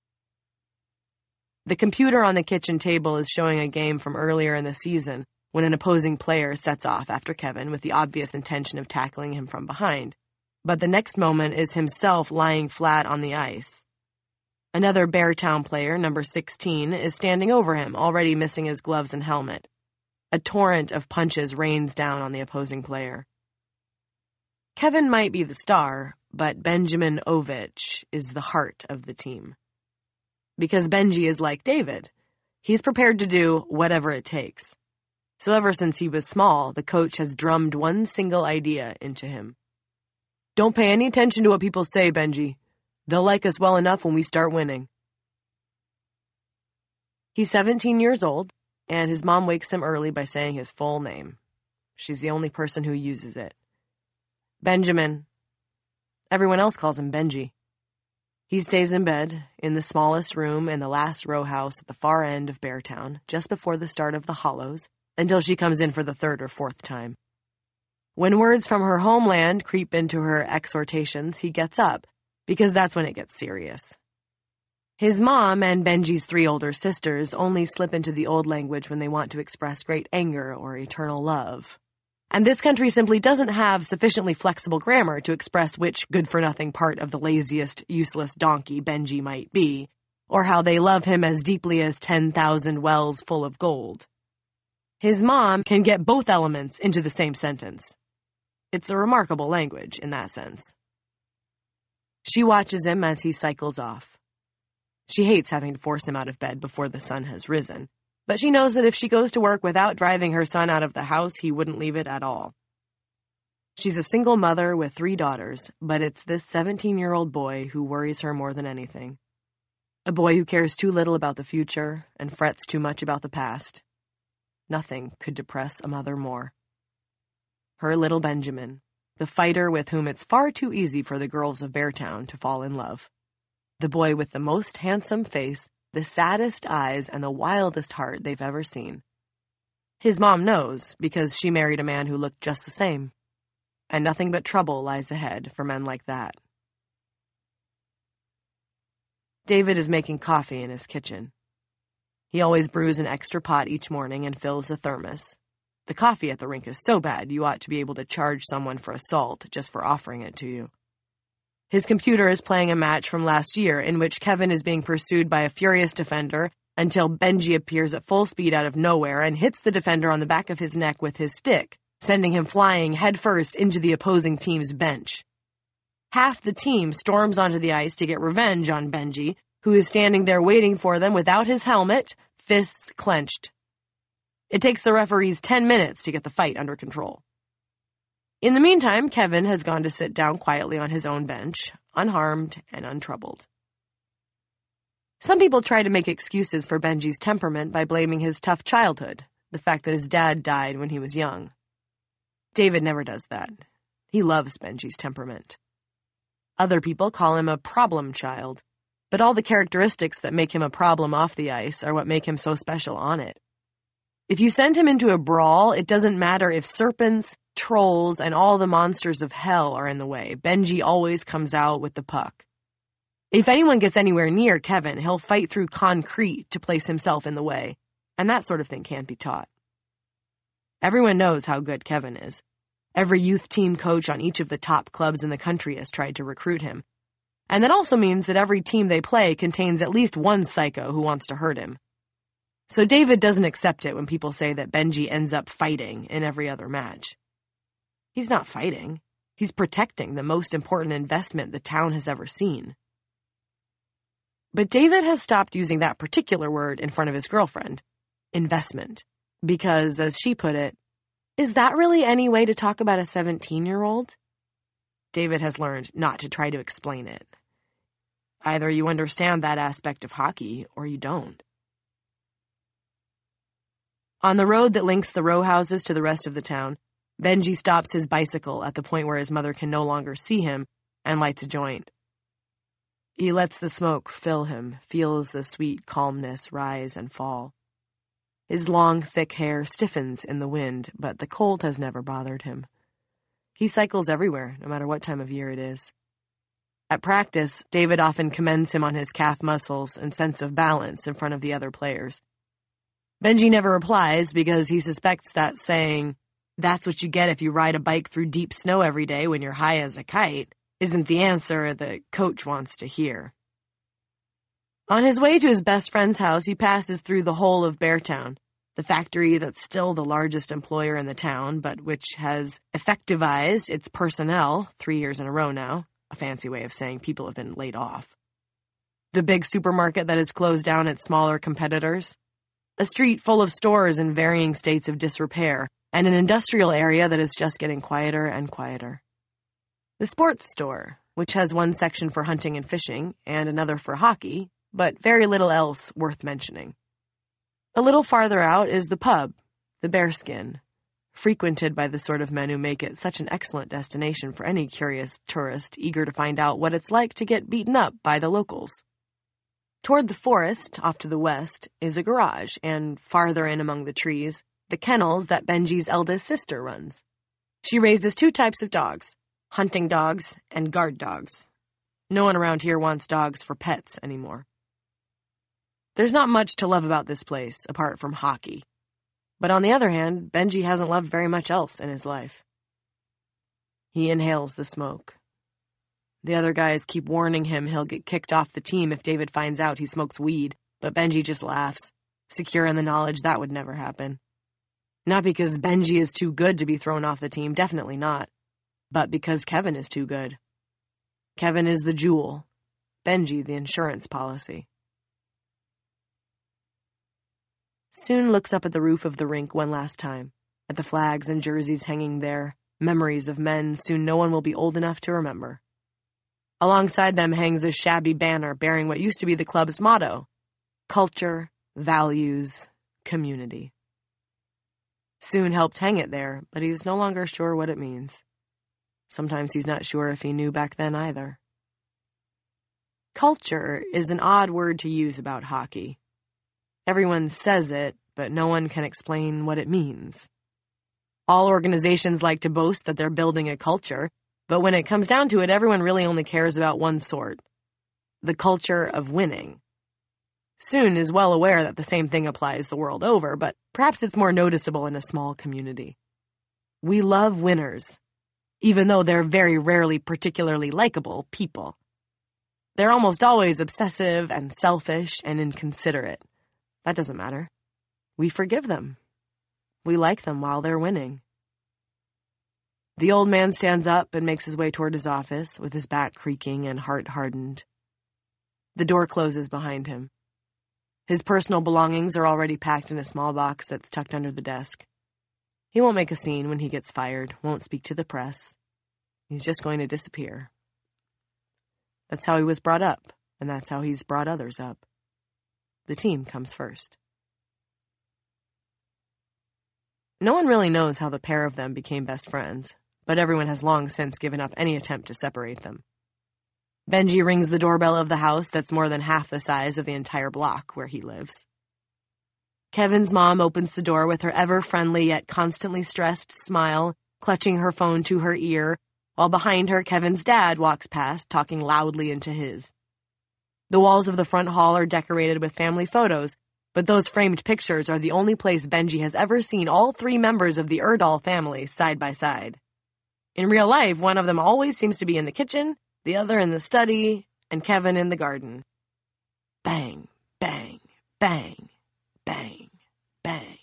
The computer on the kitchen table is showing a game from earlier in the season when an opposing player sets off after Kevin with the obvious intention of tackling him from behind. But the next moment is himself lying flat on the ice. Another Beartown player, number 16, is standing over him, already missing his gloves and helmet. A torrent of punches rains down on the opposing player. Kevin might be the star, but Benjamin Ovich is the heart of the team. Because Benji is like David. He's prepared to do whatever it takes. So ever since he was small, the coach has drummed one single idea into him. Don't pay any attention to what people say, Benji. They'll like us well enough when we start winning. He's 17 years old, and his mom wakes him early by saying his full name. She's the only person who uses it. Benjamin. Everyone else calls him Benji. He stays in bed, in the smallest room in the last row house at the far end of Beartown, just before the start of the Hollows, until she comes in for the third or fourth time. When words from her homeland creep into her exhortations, he gets up, because that's when it gets serious. His mom and Benji's 3 older sisters only slip into the old language when they want to express great anger or eternal love. And this country simply doesn't have sufficiently flexible grammar to express which good-for-nothing part of the laziest, useless donkey Benji might be, or how they love him as deeply as 10,000 wells full of gold. His mom can get both elements into the same sentence. It's a remarkable language in that sense. She watches him as he cycles off. She hates having to force him out of bed before the sun has risen, but she knows that if she goes to work without driving her son out of the house, he wouldn't leave it at all. She's a single mother with 3 daughters, but it's this 17-year-old boy who worries her more than anything. A boy who cares too little about the future and frets too much about the past. Nothing could depress a mother more. Her little Benjamin, the fighter with whom it's far too easy for the girls of Beartown to fall in love. The boy with the most handsome face, the saddest eyes, and the wildest heart they've ever seen. His mom knows, because she married a man who looked just the same. And nothing but trouble lies ahead for men like that. David is making coffee in his kitchen. He always brews an extra pot each morning and fills a thermos. The coffee at the rink is so bad you ought to be able to charge someone for assault just for offering it to you. His computer is playing a match from last year in which Kevin is being pursued by a furious defender until Benji appears at full speed out of nowhere and hits the defender on the back of his neck with his stick, sending him flying headfirst into the opposing team's bench. Half the team storms onto the ice to get revenge on Benji, who is standing there waiting for them without his helmet, fists clenched. It takes the referees 10 minutes to get the fight under control. In the meantime, Kevin has gone to sit down quietly on his own bench, unharmed and untroubled. Some people try to make excuses for Benji's temperament by blaming his tough childhood, the fact that his dad died when he was young. David never does that. He loves Benji's temperament. Other people call him a problem child, but all the characteristics that make him a problem off the ice are what make him so special on it. If you send him into a brawl, it doesn't matter if serpents, trolls, and all the monsters of hell are in the way. Benji always comes out with the puck. If anyone gets anywhere near Kevin, he'll fight through concrete to place himself in the way, and that sort of thing can't be taught. Everyone knows how good Kevin is. Every youth team coach on each of the top clubs in the country has tried to recruit him. And that also means that every team they play contains at least one psycho who wants to hurt him. So David doesn't accept it when people say that Benji ends up fighting in every other match. He's not fighting. He's protecting the most important investment the town has ever seen. But David has stopped using that particular word in front of his girlfriend, investment, because, as she put it, is that really any way to talk about a 17-year-old? David has learned not to try to explain it. Either you understand that aspect of hockey, or you don't. On the road that links the row houses to the rest of the town, Benji stops his bicycle at the point where his mother can no longer see him and lights a joint. He lets the smoke fill him, feels the sweet calmness rise and fall. His long, thick hair stiffens in the wind, but the cold has never bothered him. He cycles everywhere, no matter what time of year it is. At practice, David often commends him on his calf muscles and sense of balance in front of the other players. Benji never replies because he suspects that saying, "That's what you get if you ride a bike through deep snow every day when you're high as a kite," isn't the answer the coach wants to hear. On his way to his best friend's house, he passes through the whole of Beartown, the factory that's still the largest employer in the town, but which has effectivized its personnel 3 years in a row now, a fancy way of saying people have been laid off. The big supermarket that has closed down its smaller competitors, a street full of stores in varying states of disrepair, and an industrial area that is just getting quieter and quieter. The sports store, which has one section for hunting and fishing and another for hockey, but very little else worth mentioning. A little farther out is the pub, the Bearskin, frequented by the sort of men who make it such an excellent destination for any curious tourist eager to find out what it's like to get beaten up by the locals. Toward the forest, off to the west, is a garage, and farther in among the trees, the kennels that Benji's eldest sister runs. She raises 2 types of dogs, hunting dogs and guard dogs. No one around here wants dogs for pets anymore. There's not much to love about this place, apart from hockey. But on the other hand, Benji hasn't loved very much else in his life. He inhales the smoke. The other guys keep warning him he'll get kicked off the team if David finds out he smokes weed, but Benji just laughs, secure in the knowledge that would never happen. Not because Benji is too good to be thrown off the team, definitely not, but because Kevin is too good. Kevin is the jewel, Benji the insurance policy. Soon looks up at the roof of the rink one last time, at the flags and jerseys hanging there, memories of men soon no one will be old enough to remember. Alongside them hangs a shabby banner bearing what used to be the club's motto: culture, values, community. Soon helped hang it there, but he's no longer sure what it means. Sometimes he's not sure if he knew back then either. Culture is an odd word to use about hockey. Everyone says it, but no one can explain what it means. All organizations like to boast that they're building a culture, but when it comes down to it, everyone really only cares about one sort: the culture of winning. Soon is well aware that the same thing applies the world over, but perhaps it's more noticeable in a small community. We love winners, even though they're very rarely particularly likable people. They're almost always obsessive and selfish and inconsiderate. That doesn't matter. We forgive them. We like them while they're winning. The old man stands up and makes his way toward his office, with his back creaking and heart hardened. The door closes behind him. His personal belongings are already packed in a small box that's tucked under the desk. He won't make a scene when he gets fired, won't speak to the press. He's just going to disappear. That's how he was brought up, and that's how he's brought others up. The team comes first. No one really knows how the pair of them became best friends, but everyone has long since given up any attempt to separate them. Benji rings the doorbell of the house that's more than half the size of the entire block where he lives. Kevin's mom opens the door with her ever-friendly yet constantly stressed smile, clutching her phone to her ear, while behind her Kevin's dad walks past, talking loudly into his. The walls of the front hall are decorated with family photos, but those framed pictures are the only place Benji has ever seen all 3 members of the Erdahl family side by side. In real life, one of them always seems to be in the kitchen, the other in the study, and Kevin in the garden. Bang, bang, bang, bang, bang.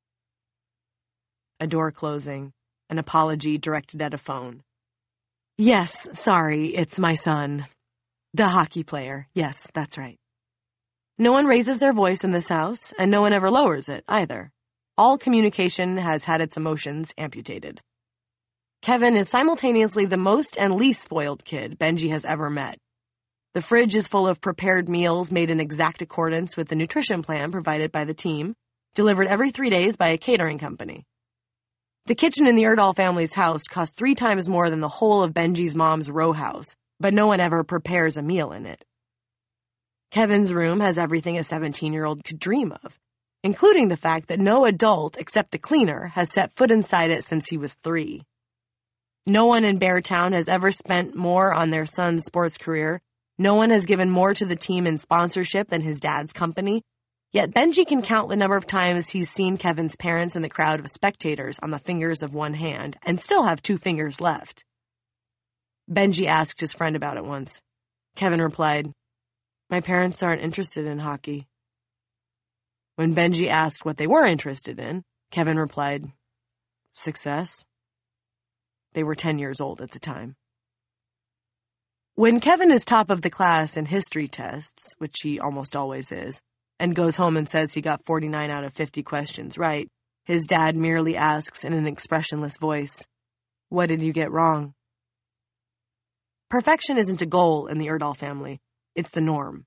A door closing, an apology directed at a phone. Yes, sorry, it's my son. The hockey player. Yes, that's right. No one raises their voice in this house, and no one ever lowers it, either. All communication has had its emotions amputated. Kevin is simultaneously the most and least spoiled kid Benji has ever met. The fridge is full of prepared meals made in exact accordance with the nutrition plan provided by the team, delivered every 3 days by a catering company. The kitchen in the Erdahl family's house costs 3 times more than the whole of Benji's mom's row house, but no one ever prepares a meal in it. Kevin's room has everything a 17-year-old could dream of, including the fact that no adult except the cleaner has set foot inside it since he was 3. No one in Beartown has ever spent more on their son's sports career. No one has given more to the team in sponsorship than his dad's company. Yet Benji can count the number of times he's seen Kevin's parents in the crowd of spectators on the fingers of one hand and still have 2 fingers left. Benji asked his friend about it once. Kevin replied, "My parents aren't interested in hockey." When Benji asked what they were interested in, Kevin replied, "Success." They were 10 years old at the time. When Kevin is top of the class in history tests, which he almost always is, and goes home and says he got 49 out of 50 questions right, his dad merely asks in an expressionless voice, "What did you get wrong?" Perfection isn't a goal in the Erdahl family. It's the norm.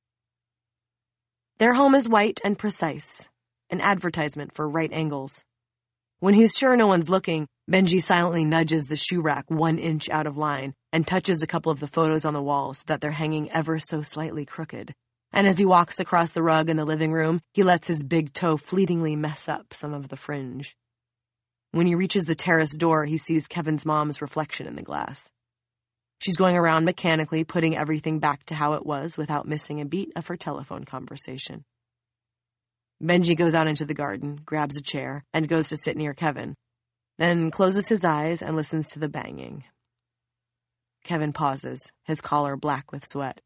Their home is white and precise, an advertisement for right angles. When he's sure no one's looking, Benji silently nudges the shoe rack 1 inch out of line and touches a couple of the photos on the wall so that they're hanging ever so slightly crooked. And as he walks across the rug in the living room, he lets his big toe fleetingly mess up some of the fringe. When he reaches the terrace door, he sees Kevin's mom's reflection in the glass. She's going around mechanically putting everything back to how it was without missing a beat of her telephone conversation. Benji goes out into the garden, grabs a chair, and goes to sit near Kevin, then closes his eyes and listens to the banging. Kevin pauses, his collar black with sweat.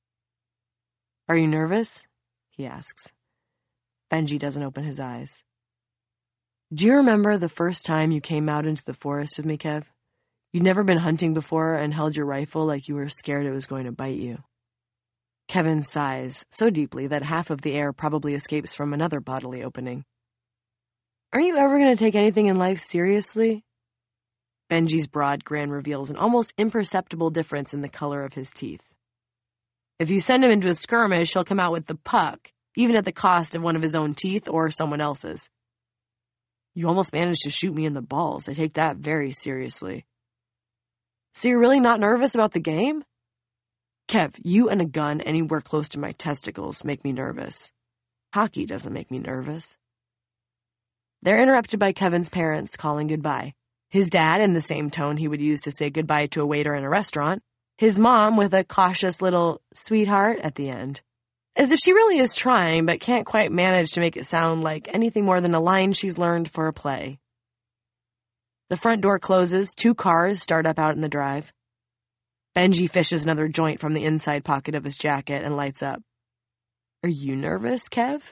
"Are you nervous?" he asks. Benji doesn't open his eyes. "Do you remember the first time you came out into the forest with me, Kev? You'd never been hunting before and held your rifle like you were scared it was going to bite you." Kevin sighs so deeply that half of the air probably escapes from another bodily opening. "Aren't you ever going to take anything in life seriously?" Benji's broad grin reveals an almost imperceptible difference in the color of his teeth. If you send him into a skirmish, he'll come out with the puck, even at the cost of one of his own teeth or someone else's. "You almost managed to shoot me in the balls. I take that very seriously." "So you're really not nervous about the game?" "Kev, you and a gun anywhere close to my testicles make me nervous. Hockey doesn't make me nervous." They're interrupted by Kevin's parents calling goodbye. His dad in the same tone he would use to say goodbye to a waiter in a restaurant. His mom with a cautious little "sweetheart" at the end. As if she really is trying but can't quite manage to make it sound like anything more than a line she's learned for a play. The front door closes, 2 cars start up out in the drive. Benji fishes another joint from the inside pocket of his jacket and lights up. "Are you nervous, Kev?"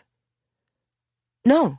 No.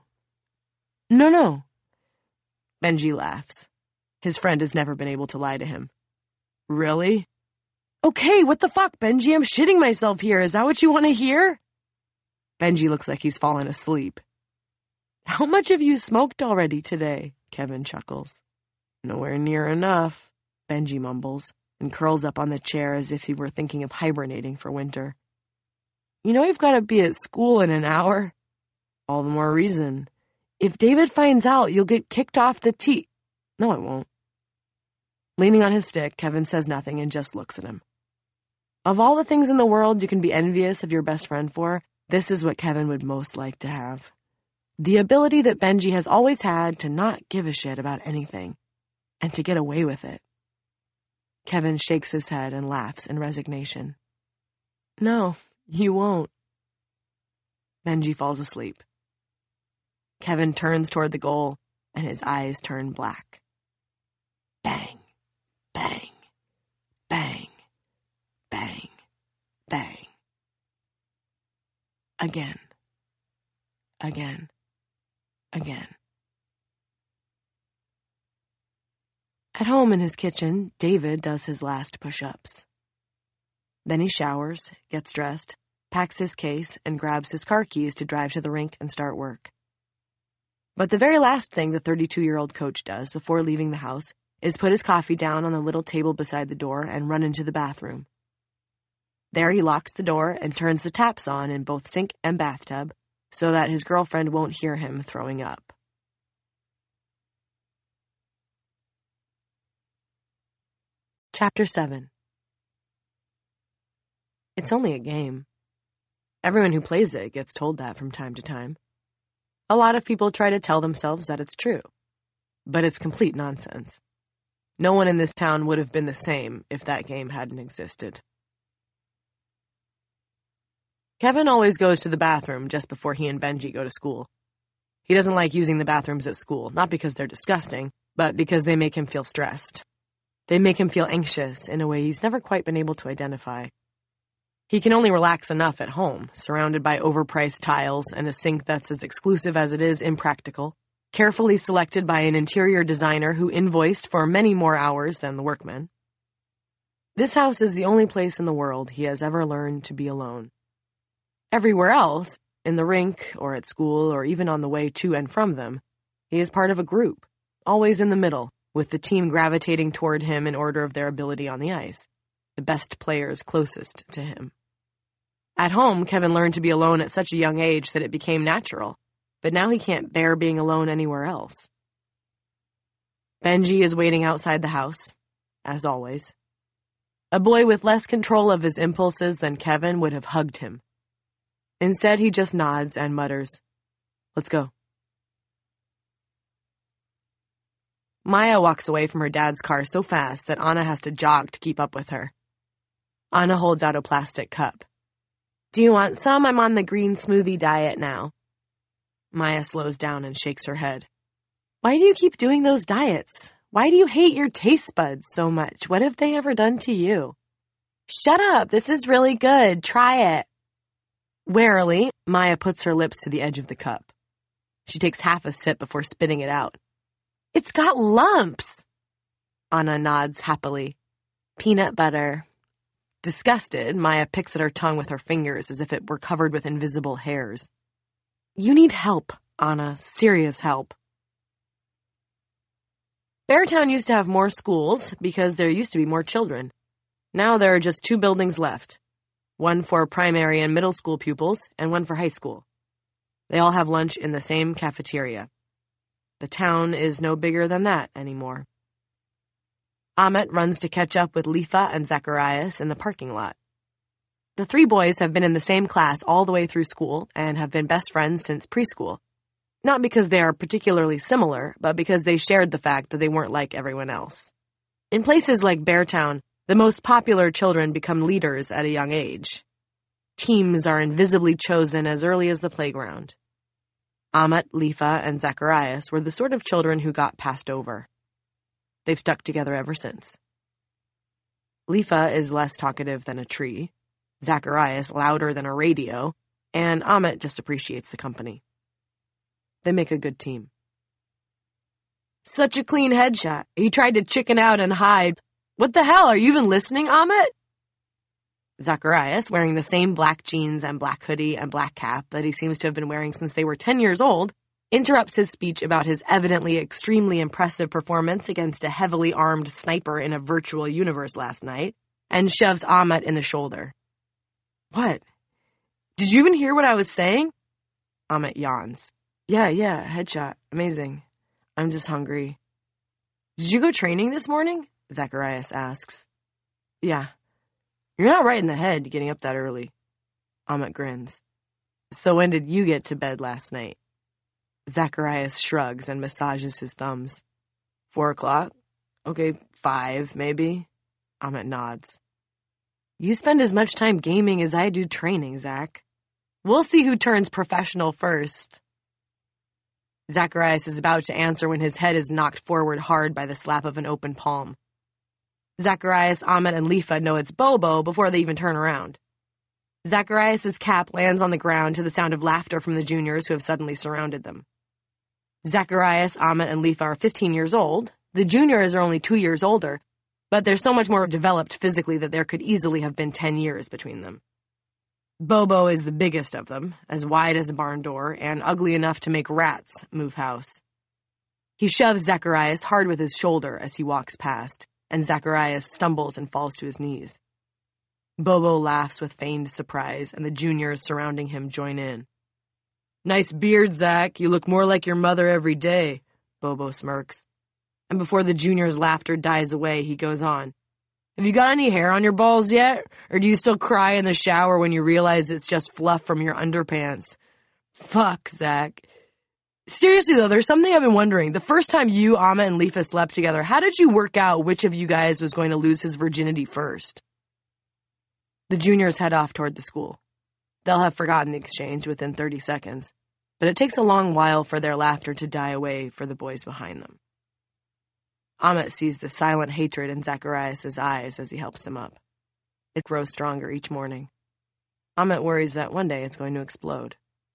Benji laughs. His friend has never been able to lie to him. "Really?" "Okay, what the fuck, Benji? I'm shitting myself here. Is that what you want to hear?" Benji looks like he's fallen asleep. "How much have you smoked already today?" Kevin chuckles. "Nowhere near enough," Benji mumbles, and curls up on the chair as if he were thinking of hibernating for winter. "You know you've got to be at school in an hour?" "All the more reason." "If David finds out, you'll get kicked off the tee." "No, I won't." Leaning on his stick, Kevin says nothing and just looks at him. Of all the things in the world you can be envious of your best friend for, this is what Kevin would most like to have. The ability that Benji has always had to not give a shit about anything, and to get away with it. Kevin shakes his head and laughs in resignation. "No, you won't." Benji falls asleep. Kevin turns toward the goal, and his eyes turn black. Bang, bang, bang, bang. Again. Again. Again. At home in his kitchen, David does his last push-ups. Then he showers, gets dressed, packs his case, and grabs his car keys to drive to the rink and start work. But the very last thing the 32-year-old coach does before leaving the house is put his coffee down on the little table beside the door and run into the bathroom. There he locks the door and turns the taps on in both sink and bathtub so that his girlfriend won't hear him throwing up. Chapter 7. It's only a game. Everyone who plays it gets told that from time to time. A lot of people try to tell themselves that it's true, but it's complete nonsense. No one in this town would have been the same if that game hadn't existed. Kevin always goes to the bathroom just before he and Benji go to school. He doesn't like using the bathrooms at school, not because they're disgusting, but because they make him feel stressed. They make him feel anxious in a way he's never quite been able to identify. He can only relax enough at home, surrounded by overpriced tiles and a sink that's as exclusive as it is impractical, carefully selected by an interior designer who invoiced for many more hours than the workmen. This house is the only place in the world he has ever learned to be alone. Everywhere else, in the rink or at school or even on the way to and from them, he is part of a group, always in the middle, with the team gravitating toward him in order of their ability on the ice, the best players closest to him. At home, Kevin learned to be alone at such a young age that it became natural, but now he can't bear being alone anywhere else. Benji is waiting outside the house, as always. A boy with less control of his impulses than Kevin would have hugged him. Instead, he just nods and mutters, "Let's go." Maya walks away from her dad's car so fast that Anna has to jog to keep up with her. Anna holds out a plastic cup. "Do you want some? I'm on the green smoothie diet now." Maya slows down and shakes her head. "Why do you keep doing those diets? Why do you hate your taste buds so much? What have they ever done to you?" "Shut up, this is really good. Try it." Warily, Maya puts her lips to the edge of the cup. She takes half a sip before spitting it out. "It's got lumps." Anna nods happily. "Peanut butter." Disgusted, Maya picks at her tongue with her fingers as if it were covered with invisible hairs. "You need help, Anna. Serious help." Beartown used to have more schools because there used to be more children. Now there are just 2 buildings left. One for primary and middle school pupils, and one for high school. They all have lunch in the same cafeteria. The town is no bigger than that anymore. Amit runs to catch up with Lifa and Zacharias in the parking lot. The 3 boys have been in the same class all the way through school and have been best friends since preschool. Not because they are particularly similar, but because they shared the fact that they weren't like everyone else. In places like Beartown, the most popular children become leaders at a young age. Teams are invisibly chosen as early as the playground. Amit, Lifa, and Zacharias were the sort of children who got passed over. They've stuck together ever since. Lifa is less talkative than a tree, Zacharias louder than a radio, and Amit just appreciates the company. They make a good team. "Such a clean headshot. He tried to chicken out and hide. What the hell, are you even listening, Amit?" Zacharias, wearing the same black jeans and black hoodie and black cap that he seems to have been wearing since they were 10 years old, interrupts his speech about his evidently extremely impressive performance against a heavily armed sniper in a virtual universe last night, and shoves Amit in the shoulder. "What? Did you even hear what I was saying?" Amit yawns. Yeah, headshot. Amazing. I'm just hungry." "Did you go training this morning?" Zacharias asks. "Yeah." "You're not right in the head getting up that early." Amit grins. "So when did you get to bed last night?" Zacharias shrugs and massages his thumbs. 4 o'clock? Okay, 5, maybe. Amit nods. "You spend as much time gaming as I do training, Zach. We'll see who turns professional first." Zacharias is about to answer when his head is knocked forward hard by the slap of an open palm. Zacharias, Amit, and Lifa know it's Bobo before they even turn around. Zacharias' cap lands on the ground to the sound of laughter from the juniors who have suddenly surrounded them. Zacharias, Amit, and Leafa are 15 years old. The juniors are only 2 years older, but they're so much more developed physically that there could easily have been 10 years between them. Bobo is the biggest of them, as wide as a barn door, and ugly enough to make rats move house. He shoves Zacharias hard with his shoulder as he walks past, and Zacharias stumbles and falls to his knees. Bobo laughs with feigned surprise, and the juniors surrounding him join in. "Nice beard, Zach. You look more like your mother every day," Bobo smirks. And before the juniors' laughter dies away, he goes on. "Have you got any hair on your balls yet? Or do you still cry in the shower when you realize it's just fluff from your underpants?" Fuck, Zach. Seriously, though, there's something I've been wondering. The first time you, Amit, and Leafa slept together, how did you work out which of you guys was going to lose his virginity first? The juniors head off toward the school. They'll have forgotten the exchange within 30 seconds, but it takes a long while for their laughter to die away for the boys behind them. Amit sees the silent hatred in Zacharias' eyes as he helps him up. It grows stronger each morning. Amit worries that one day it's going to explode.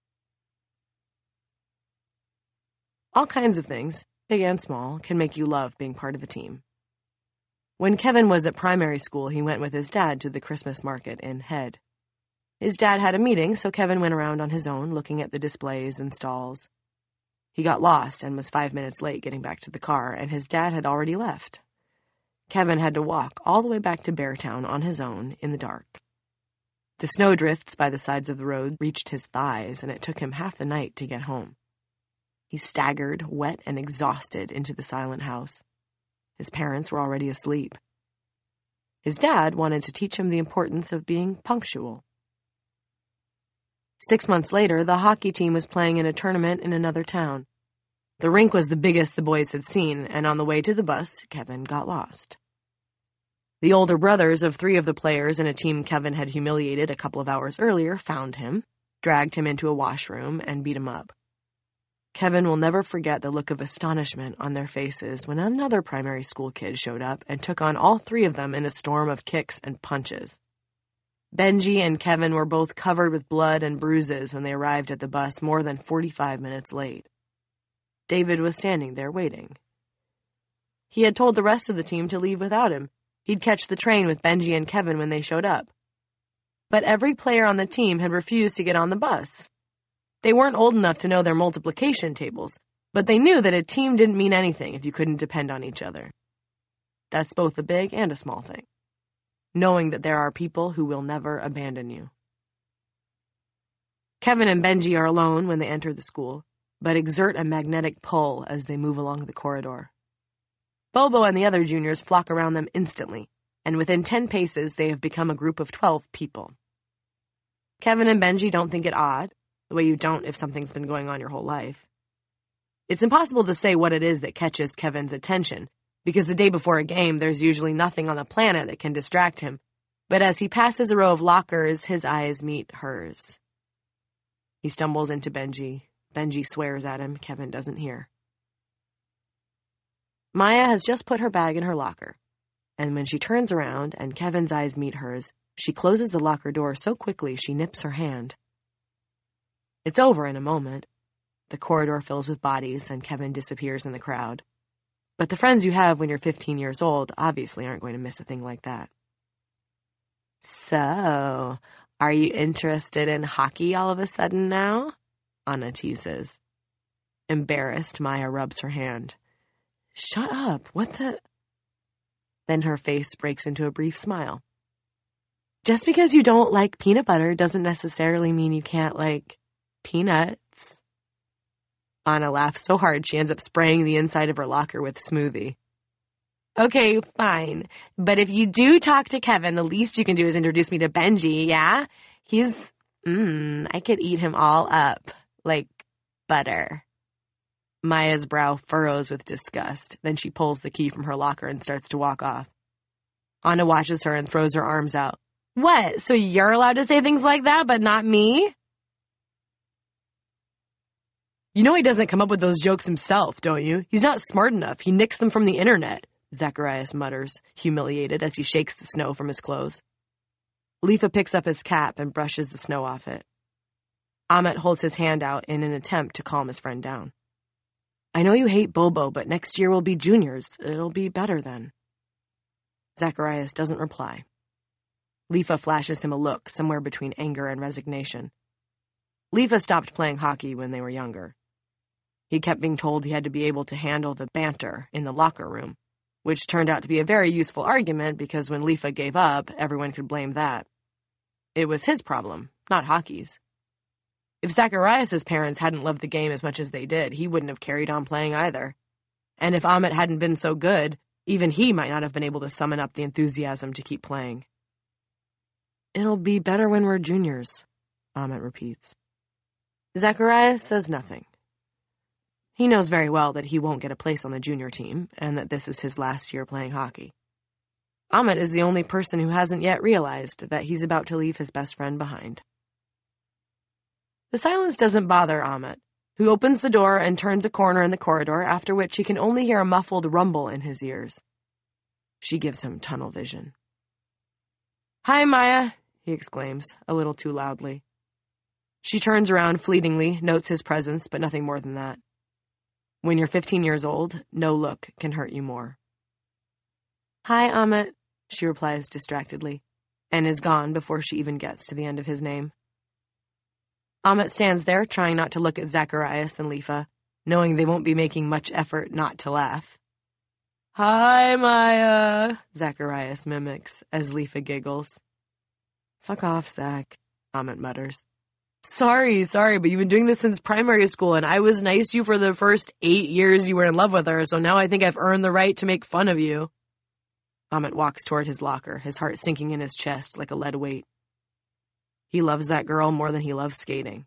All kinds of things, big and small, can make you love being part of a team. When Kevin was at primary school, he went with his dad to the Christmas market in Head. His dad had a meeting, so Kevin went around on his own, looking at the displays and stalls. He got lost and was 5 minutes late getting back to the car, and his dad had already left. Kevin had to walk all the way back to Beartown on his own in the dark. The snowdrifts by the sides of the road reached his thighs, and it took him half the night to get home. He staggered, wet and exhausted, into the silent house. His parents were already asleep. His dad wanted to teach him the importance of being punctual. 6 months later, the hockey team was playing in a tournament in another town. The rink was the biggest the boys had seen, and on the way to the bus, Kevin got lost. The older brothers of 3 of the players in a team Kevin had humiliated a couple of hours earlier found him, dragged him into a washroom, and beat him up. Kevin will never forget the look of astonishment on their faces when another primary school kid showed up and took on all 3 of them in a storm of kicks and punches. Benji and Kevin were both covered with blood and bruises when they arrived at the bus more than 45 minutes late. David was standing there waiting. He had told the rest of the team to leave without him. He'd catch the train with Benji and Kevin when they showed up. But every player on the team had refused to get on the bus. They weren't old enough to know their multiplication tables, but they knew that a team didn't mean anything if you couldn't depend on each other. That's both a big and a small thing, knowing that there are people who will never abandon you. Kevin and Benji are alone when they enter the school, but exert a magnetic pull as they move along the corridor. Bobo and the other juniors flock around them instantly, and within 10 paces they have become a group of 12 people. Kevin and Benji don't think it odd, the way you don't if something's been going on your whole life. It's impossible to say what it is that catches Kevin's attention, because the day before a game, there's usually nothing on the planet that can distract him. But as he passes a row of lockers, his eyes meet hers. He stumbles into Benji. Benji swears at him. Kevin doesn't hear. Maya has just put her bag in her locker, and when she turns around and Kevin's eyes meet hers, she closes the locker door so quickly she nips her hand. It's over in a moment. The corridor fills with bodies, and Kevin disappears in the crowd. But the friends you have when you're 15 years old obviously aren't going to miss a thing like that. "So, are you interested in hockey all of a sudden now?" Anna teases. Embarrassed, Maya rubs her hand. "Shut up, what the—" Then her face breaks into a brief smile. "Just because you don't like peanut butter doesn't necessarily mean you can't like peanuts." Anna laughs so hard she ends up spraying the inside of her locker with smoothie. "Okay, fine. But if you do talk to Kevin, the least you can do is introduce me to Benji, yeah? He's, I could eat him all up. Like butter." Maya's brow furrows with disgust. Then she pulls the key from her locker and starts to walk off. Anna watches her and throws her arms out. "What? So you're allowed to say things like that, but not me?" "You know he doesn't come up with those jokes himself, don't you? He's not smart enough. He nicks them from the internet," Zacharias mutters, humiliated as he shakes the snow from his clothes. Lifa picks up his cap and brushes the snow off it. Ahmet holds his hand out in an attempt to calm his friend down. I know you hate Bobo, but next year we'll be juniors. It'll be better then. Zacharias doesn't reply. Lifa flashes him a look somewhere between anger and resignation. Lifa stopped playing hockey when they were younger. He kept being told he had to be able to handle the banter in the locker room, which turned out to be a very useful argument because when Lifa gave up, everyone could blame that. It was his problem, not hockey's. If Zacharias' parents hadn't loved the game as much as they did, he wouldn't have carried on playing either. And if Ahmet hadn't been so good, even he might not have been able to summon up the enthusiasm to keep playing. It'll be better when we're juniors, Ahmet repeats. Zacharias says nothing. He knows very well that he won't get a place on the junior team, and that this is his last year playing hockey. Ahmet is the only person who hasn't yet realized that he's about to leave his best friend behind. The silence doesn't bother Ahmet, who opens the door and turns a corner in the corridor, after which he can only hear a muffled rumble in his ears. She gives him tunnel vision. Hi, Maya, he exclaims, a little too loudly. She turns around fleetingly, notes his presence, but nothing more than that. When you're 15 years old, no look can hurt you more. Hi, Ahmet, she replies distractedly, and is gone before she even gets to the end of his name. Ahmet stands there, trying not to look at Zacharias and Lifa, knowing they won't be making much effort not to laugh. Hi, Maya, Zacharias mimics, as Lifa giggles. Fuck off, Zach, Ahmet mutters. Sorry, but you've been doing this since primary school, and I was nice to you for the first 8 years you were in love with her, so now I think I've earned the right to make fun of you. Ahmet walks toward his locker, his heart sinking in his chest like a lead weight. He loves that girl more than he loves skating.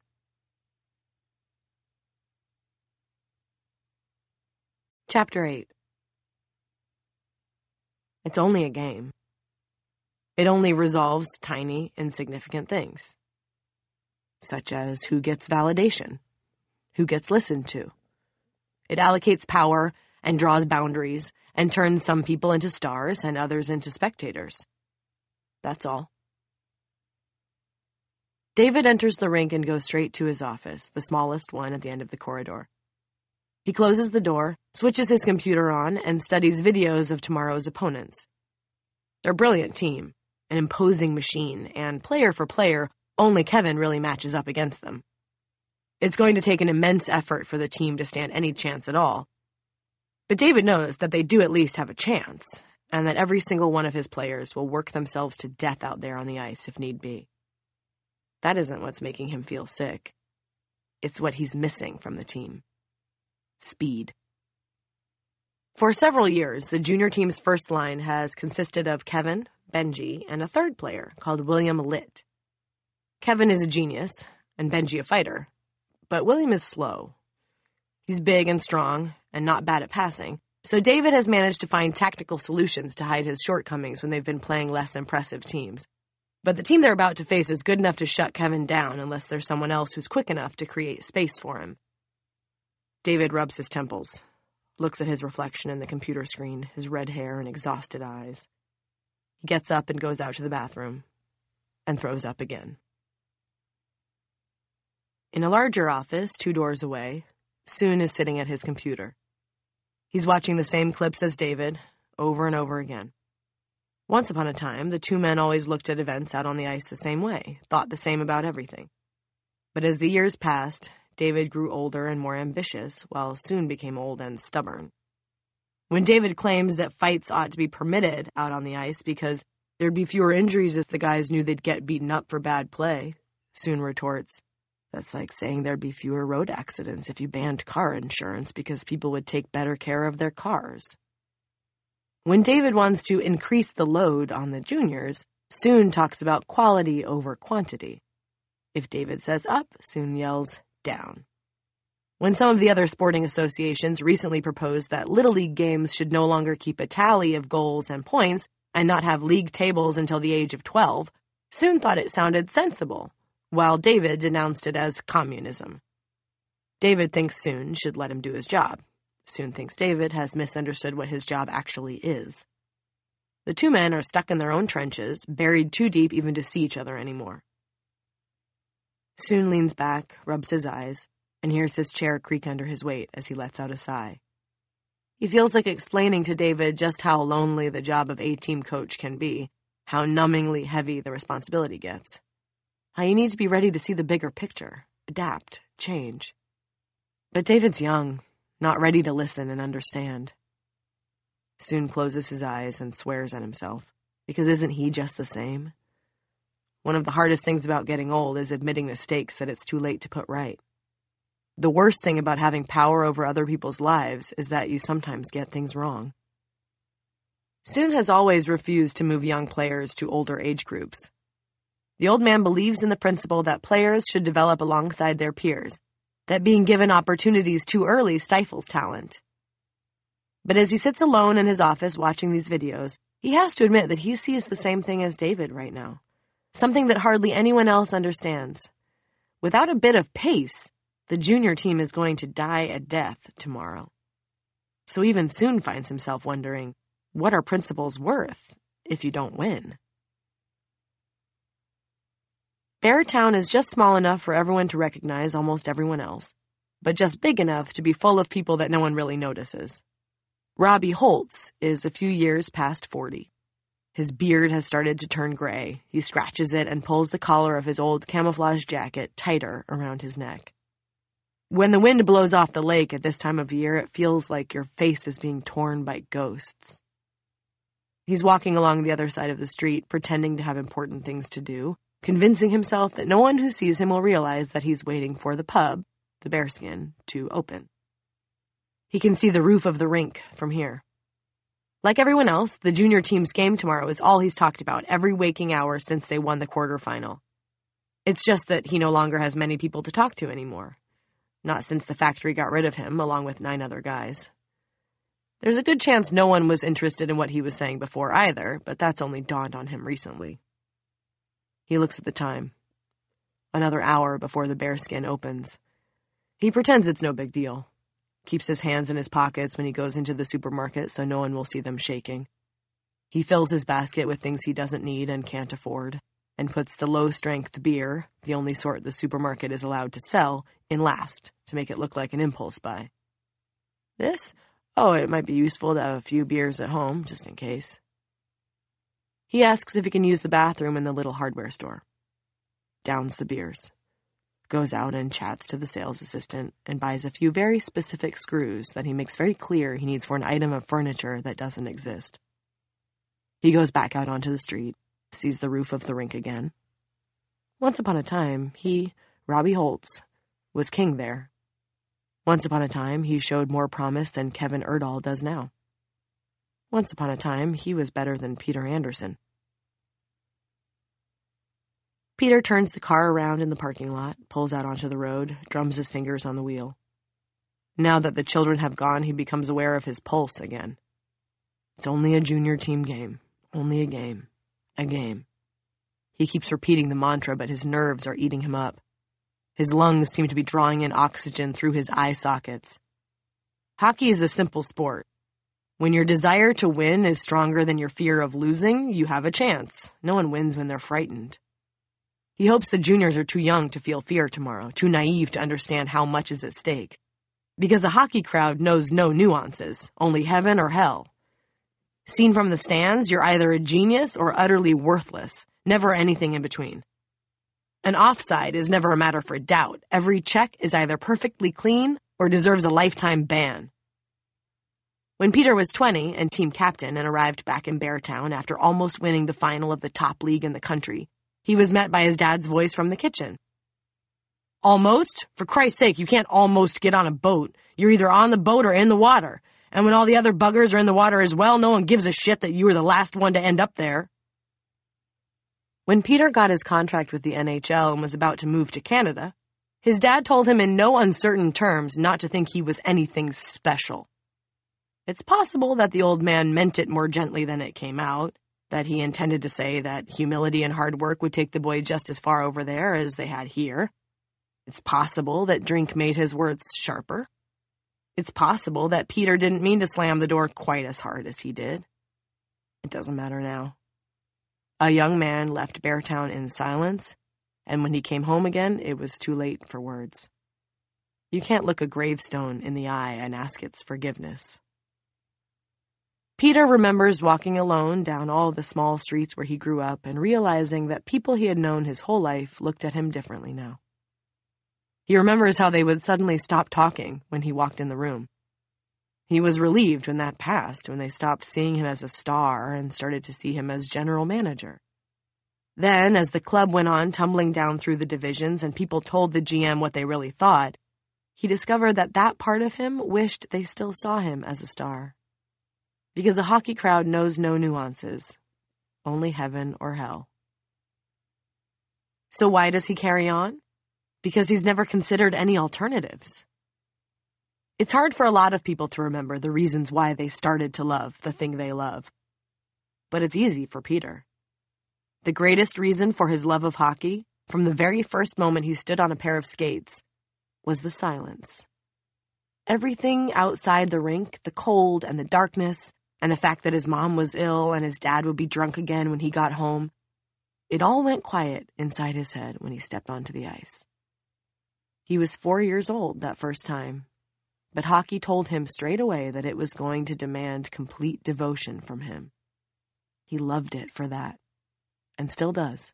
Chapter 8. It's only a game. It only resolves tiny, insignificant things, such as who gets validation, who gets listened to. It allocates power and draws boundaries and turns some people into stars and others into spectators. That's all. David enters the rink and goes straight to his office, the smallest one at the end of the corridor. He closes the door, switches his computer on, and studies videos of tomorrow's opponents. They're a brilliant team, an imposing machine, and player for player, only Kevin really matches up against them. It's going to take an immense effort for the team to stand any chance at all. But David knows that they do at least have a chance, and that every single one of his players will work themselves to death out there on the ice if need be. That isn't what's making him feel sick. It's what he's missing from the team. Speed. For several years, the junior team's first line has consisted of Kevin, Benji, and a third player called William Litt. Kevin is a genius, and Benji a fighter, but William is slow. He's big and strong, and not bad at passing, so David has managed to find tactical solutions to hide his shortcomings when they've been playing less impressive teams. But the team they're about to face is good enough to shut Kevin down unless there's someone else who's quick enough to create space for him. David rubs his temples, looks at his reflection in the computer screen, his red hair and exhausted eyes. He gets up and goes out to the bathroom, and throws up again. In a larger office, 2 doors away, Soon is sitting at his computer. He's watching the same clips as David, over and over again. Once upon a time, the 2 men always looked at events out on the ice the same way, thought the same about everything. But as the years passed, David grew older and more ambitious, while Soon became old and stubborn. When David claims that fights ought to be permitted out on the ice because there'd be fewer injuries if the guys knew they'd get beaten up for bad play, Soon retorts, "That's like saying there'd be fewer road accidents if you banned car insurance because people would take better care of their cars." When David wants to increase the load on the juniors, Soon talks about quality over quantity. If David says up, Soon yells down. When some of the other sporting associations recently proposed that Little League games should no longer keep a tally of goals and points and not have league tables until the age of 12, Soon thought it sounded sensible, while David denounced it as communism. David thinks Soon should let him do his job. Soon thinks David has misunderstood what his job actually is. The two men are stuck in their own trenches, buried too deep even to see each other anymore. Soon leans back, rubs his eyes, and hears his chair creak under his weight as he lets out a sigh. He feels like explaining to David just how lonely the job of A-team coach can be, how numbingly heavy the responsibility gets, how you need to be ready to see the bigger picture, adapt, change. But David's young, not ready to listen and understand. Soon closes his eyes and swears at himself, because isn't he just the same? One of the hardest things about getting old is admitting mistakes that it's too late to put right. The worst thing about having power over other people's lives is that you sometimes get things wrong. Soon has always refused to move young players to older age groups. The old man believes in the principle that players should develop alongside their peers, that being given opportunities too early stifles talent. But as he sits alone in his office watching these videos, he has to admit that he sees the same thing as David right now, something that hardly anyone else understands. Without a bit of pace, the junior team is going to die a death tomorrow. So even Soon finds himself wondering, what are principles worth if you don't win? Beartown is just small enough for everyone to recognize almost everyone else, but just big enough to be full of people that no one really notices. Robbie Holtz is a few years past 40. His beard has started to turn gray. He scratches it and pulls the collar of his old camouflage jacket tighter around his neck. When the wind blows off the lake at this time of year, it feels like your face is being torn by ghosts. He's walking along the other side of the street, pretending to have important things to do, convincing himself that no one who sees him will realize that he's waiting for the pub, the Bearskin, to open. He can see the roof of the rink from here. Like everyone else, the junior team's game tomorrow is all he's talked about every waking hour since they won the quarterfinal. It's just that he no longer has many people to talk to anymore. Not since the factory got rid of him, along with 9 other guys. There's a good chance no one was interested in what he was saying before either, but that's only dawned on him recently. He looks at the time. Another hour before the Bearskin opens. He pretends it's no big deal. Keeps his hands in his pockets when he goes into the supermarket so no one will see them shaking. He fills his basket with things he doesn't need and can't afford, and puts the low-strength beer, the only sort the supermarket is allowed to sell, in last to make it look like an impulse buy. This? Oh, it might be useful to have a few beers at home, just in case. He asks if he can use the bathroom in the little hardware store. Downs the beers. Goes out and chats to the sales assistant and buys a few very specific screws that he makes very clear he needs for an item of furniture that doesn't exist. He goes back out onto the street, sees the roof of the rink again. Once upon a time, he, Robbie Holtz, was king there. Once upon a time, he showed more promise than Kevin Erdahl does now. Once upon a time, he was better than Peter Anderson. Peter turns the car around in the parking lot, pulls out onto the road, drums his fingers on the wheel. Now that the children have gone, he becomes aware of his pulse again. It's only a junior team game. Only a game. A game. He keeps repeating the mantra, but his nerves are eating him up. His lungs seem to be drawing in oxygen through his eye sockets. Hockey is a simple sport. When your desire to win is stronger than your fear of losing, you have a chance. No one wins when they're frightened. He hopes the juniors are too young to feel fear tomorrow, too naive to understand how much is at stake. Because a hockey crowd knows no nuances, only heaven or hell. Seen from the stands, you're either a genius or utterly worthless, never anything in between. An offside is never a matter for doubt. Every check is either perfectly clean or deserves a lifetime ban. When Peter was 20 and team captain and arrived back in Beartown after almost winning the final of the top league in the country, he was met by his dad's voice from the kitchen. Almost? For Christ's sake, you can't almost get on a boat. You're either on the boat or in the water. And when all the other buggers are in the water as well, no one gives a shit that you were the last one to end up there. When Peter got his contract with the NHL and was about to move to Canada, his dad told him in no uncertain terms not to think he was anything special. It's possible that the old man meant it more gently than it came out, that he intended to say that humility and hard work would take the boy just as far over there as they had here. It's possible that drink made his words sharper. It's possible that Peter didn't mean to slam the door quite as hard as he did. It doesn't matter now. A young man left Beartown in silence, and when he came home again, it was too late for words. You can't look a gravestone in the eye and ask its forgiveness. Peter remembers walking alone down all the small streets where he grew up and realizing that people he had known his whole life looked at him differently now. He remembers how they would suddenly stop talking when he walked in the room. He was relieved when that passed, when they stopped seeing him as a star and started to see him as general manager. Then, as the club went on tumbling down through the divisions and people told the GM what they really thought, he discovered that that part of him wished they still saw him as a star. Because a hockey crowd knows no nuances, only heaven or hell. So why does he carry on? Because he's never considered any alternatives. It's hard for a lot of people to remember the reasons why they started to love the thing they love. But it's easy for Peter. The greatest reason for his love of hockey, from the very first moment he stood on a pair of skates, was the silence. Everything outside the rink, the cold and the darkness, and the fact that his mom was ill and his dad would be drunk again when he got home, it all went quiet inside his head when he stepped onto the ice. He was 4 years old that first time, but hockey told him straight away that it was going to demand complete devotion from him. He loved it for that, and still does.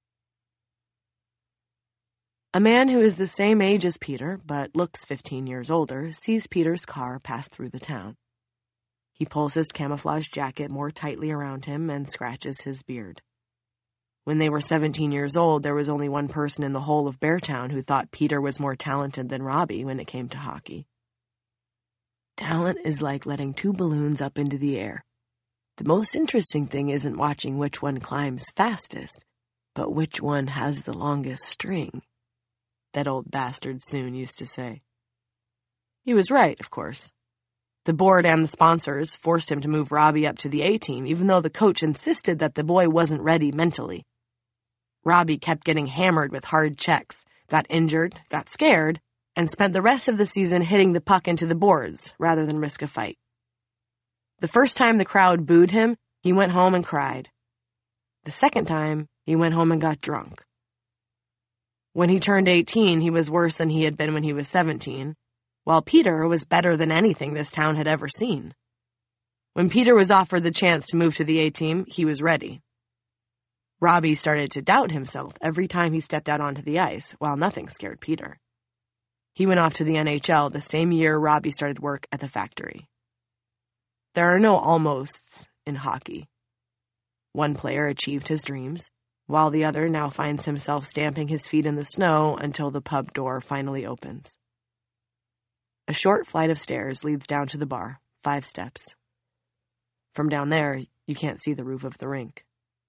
A man who is the same age as Peter, but looks 15 years older, sees Peter's car pass through the town. He pulls his camouflage jacket more tightly around him and scratches his beard. When they were 17 years old, there was only one person in the whole of Beartown who thought Peter was more talented than Robbie when it came to hockey. Talent is like letting 2 balloons up into the air. The most interesting thing isn't watching which one climbs fastest, but which one has the longest string, that old bastard Soon used to say. He was right, of course. The board and the sponsors forced him to move Robbie up to the A-team, even though the coach insisted that the boy wasn't ready mentally. Robbie kept getting hammered with hard checks, got injured, got scared, and spent the rest of the season hitting the puck into the boards rather than risk a fight. The first time the crowd booed him, he went home and cried. The second time, he went home and got drunk. When he turned 18, he was worse than he had been when he was 17, while Peter was better than anything this town had ever seen. When Peter was offered the chance to move to the A-team, he was ready. Robbie started to doubt himself every time he stepped out onto the ice, while nothing scared Peter. He went off to the NHL the same year Robbie started work at the factory. There are no almosts in hockey. One player achieved his dreams, while the other now finds himself stamping his feet in the snow until the pub door finally opens. A short flight of stairs leads down to the bar, 5 steps. From down there, you can't see the roof of the rink.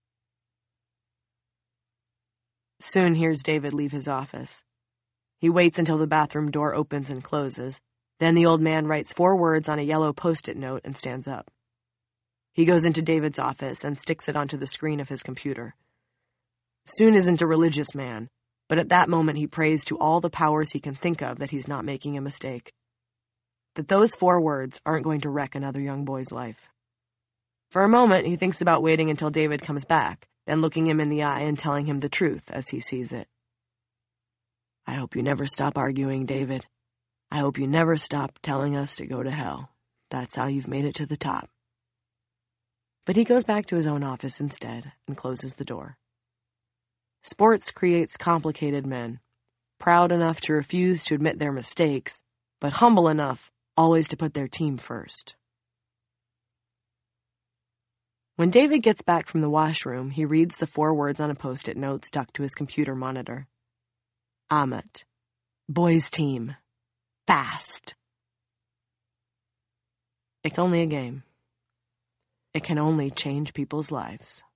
Soon hears David leave his office. He waits until the bathroom door opens and closes. Then the old man writes 4 words on a yellow Post-it note and stands up. He goes into David's office and sticks it onto the screen of his computer. Soon isn't a religious man, but at that moment he prays to all the powers he can think of that he's not making a mistake. That those 4 words aren't going to wreck another young boy's life. For a moment, he thinks about waiting until David comes back, then looking him in the eye and telling him the truth as he sees it. I hope you never stop arguing, David. I hope you never stop telling us to go to hell. That's how you've made it to the top. But he goes back to his own office instead and closes the door. Sports creates complicated men, proud enough to refuse to admit their mistakes, but humble enough always to put their team first. When David gets back from the washroom, he reads the 4 words on a Post-it note stuck to his computer monitor. Amet. Boys team. Fast. It's only a game. It can only change people's lives.